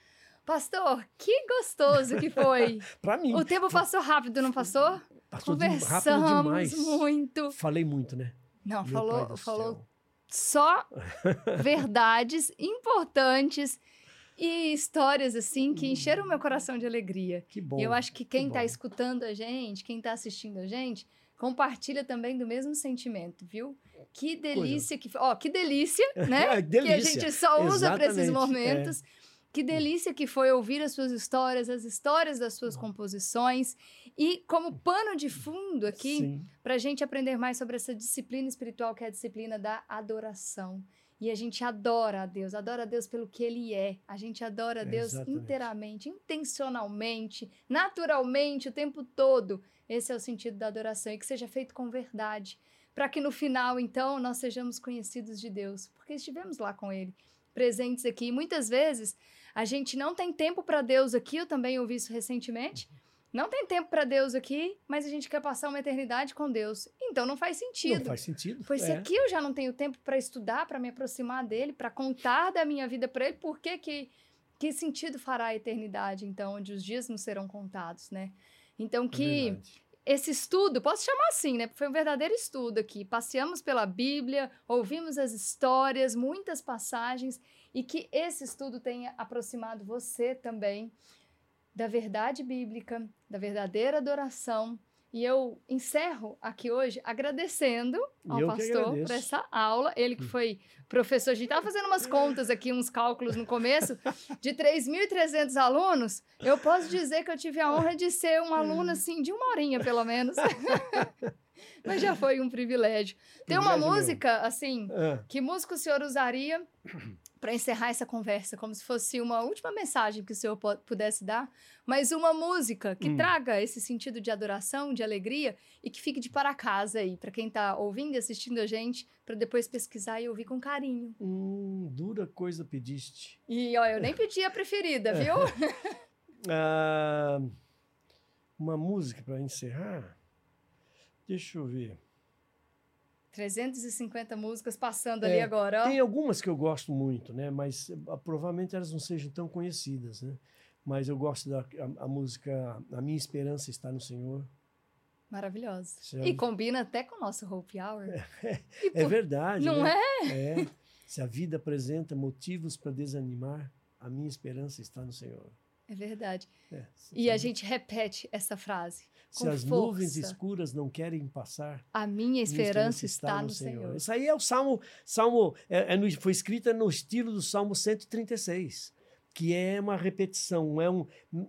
Pastor, que gostoso que foi.
Para mim.
O tempo passou rápido, não passou?
Passou
Conversamos
de, rápido demais.
muito.
Falei muito, né?
Não,
Meu
falou, falou
céu.
só verdades importantes e histórias, assim, que encheram meu coração de alegria.
Que bom.
E eu acho que quem
que
está
bom.
escutando a gente, quem está assistindo a gente, compartilha também do mesmo sentimento, viu? Que delícia que foi. Ó, que delícia, né?
delícia.
Que a gente só usa para esses
Exatamente,
momentos.
É.
Que delícia que foi ouvir as suas histórias, as histórias das suas composições. E como pano de fundo aqui, para a gente aprender mais sobre essa disciplina espiritual, que é a disciplina da adoração. E a gente adora a Deus, adora a Deus pelo que Ele é. A gente adora a Deus
Exatamente.
inteiramente, intencionalmente, naturalmente, o tempo todo. Esse é o sentido da adoração. E que seja feito com verdade. Para que no final, então, nós sejamos conhecidos de Deus. Porque estivemos lá com Ele, presentes aqui. E muitas vezes, a gente não tem tempo para Deus aqui. Eu também ouvi isso recentemente. Não tem tempo para Deus aqui, mas a gente quer passar uma eternidade com Deus. Então não faz sentido.
Não faz sentido.
Pois se
é.
aqui eu já não tenho tempo para estudar, para me aproximar dele, para contar da minha vida para ele, por que, que que sentido fará a eternidade, então, onde os dias não serão contados, né? Então que
É
esse estudo, posso chamar assim, né? Porque foi um verdadeiro estudo aqui. Passeamos pela Bíblia, ouvimos as histórias, muitas passagens, e que esse estudo tenha aproximado você também da verdade bíblica, da verdadeira adoração. E eu encerro aqui hoje agradecendo ao
eu
pastor por essa aula. Ele que foi professor, a gente estava fazendo umas contas aqui, uns cálculos no começo, de três mil e trezentos alunos, eu posso dizer que eu tive a honra de ser um aluno, assim, de uma horinha, pelo menos. Mas já foi um privilégio. Tem uma
Privilégio
música,
mesmo.
assim,
Ah.
que música o senhor usaria para encerrar essa conversa, como se fosse uma última mensagem que o senhor pudesse dar, mas uma música que
hum.
traga esse sentido de adoração, de alegria, e que fique de para casa aí, para quem está ouvindo e assistindo a gente, para depois pesquisar e ouvir com carinho.
Hum, dura coisa pediste.
E, ó, eu nem pedi a preferida, viu?
ah, uma música para encerrar? Deixa eu ver.
trezentas e cinquenta músicas passando
É,
ali agora, ó.
Tem algumas que eu gosto muito, né? Mas ah, provavelmente elas não sejam tão conhecidas, né? Mas eu gosto da a, a música A Minha Esperança Está no Senhor.
Maravilhosa.
Já...
E combina até com o nosso Hope Hour.
É,
E,
é verdade,
não
né?
é?
É. Se a vida apresenta motivos para desanimar, a minha esperança está no Senhor.
É verdade.
É,
e a gente repete essa frase.
Se
com
as
força.
nuvens escuras não querem passar,
a minha esperança,
minha esperança
está,
está
no,
no
Senhor.
Senhor. Isso aí é o Salmo, Salmo é, é no, foi escrita no estilo do Salmo cento e trinta e seis, que é uma repetição, é um,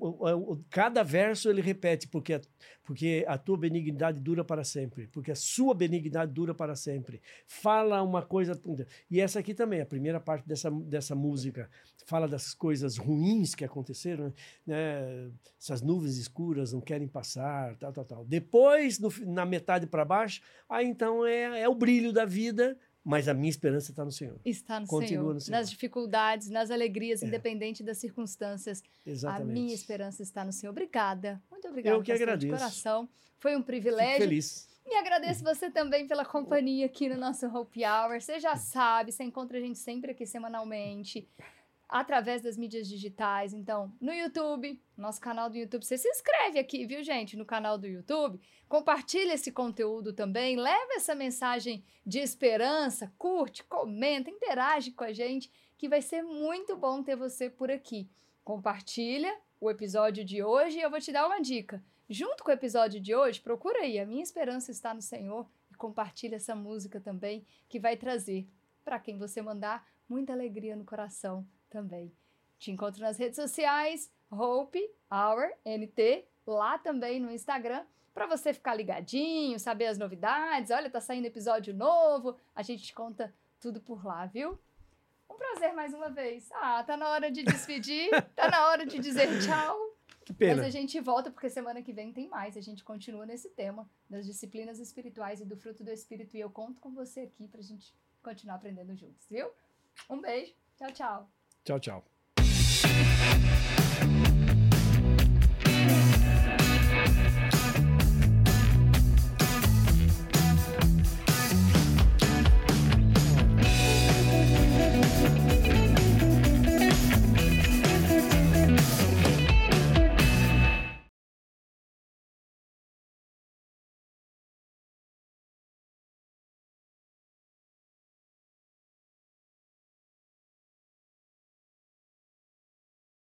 um, cada verso ele repete, porque a, porque a tua benignidade dura para sempre, porque a sua benignidade dura para sempre. Fala uma coisa... E essa aqui também, a primeira parte dessa, dessa música, fala das coisas ruins que aconteceram, né? Essas nuvens escuras não querem passar, tal, tal, tal. Depois, no, na metade para baixo, aí então é, é o brilho da vida. Mas a minha esperança está no Senhor.
Está no
Continua
Senhor.
no Senhor.
Nas dificuldades, nas alegrias,
É.
independente das circunstâncias.
Exatamente.
A minha esperança está no Senhor. Obrigada. Muito obrigada,
Eu que
pastor,
agradeço.
de coração. Foi um
Fico
privilégio.
feliz.
E agradeço você também pela companhia aqui no nosso Hope Hour. Você já sabe, você encontra a gente sempre aqui semanalmente, através das mídias digitais. Então, no YouTube, nosso canal do YouTube. Você se inscreve aqui, viu, gente? No canal do YouTube. Compartilha esse conteúdo também. Leva essa mensagem de esperança. Curte, comenta, interage com a gente, que vai ser muito bom ter você por aqui. Compartilha o episódio de hoje e eu vou te dar uma dica. Junto com o episódio de hoje, procura aí A Minha Esperança Está no Senhor e compartilha essa música também, que vai trazer, para quem você mandar, muita alegria no coração também. Te encontro nas redes sociais, Hope Hour N T, lá também no Instagram, para você ficar ligadinho, saber as novidades. Olha, tá saindo episódio novo, a gente te conta tudo por lá, viu? Um prazer mais uma vez. Ah, tá na hora de despedir, tá na hora de dizer tchau.
Que pena.
Mas a gente volta porque semana que vem tem mais. A gente continua nesse tema das disciplinas espirituais e do fruto do Espírito. E eu conto com você aqui pra gente continuar aprendendo juntos, viu? Um beijo. Tchau, tchau.
Tchau, tchau.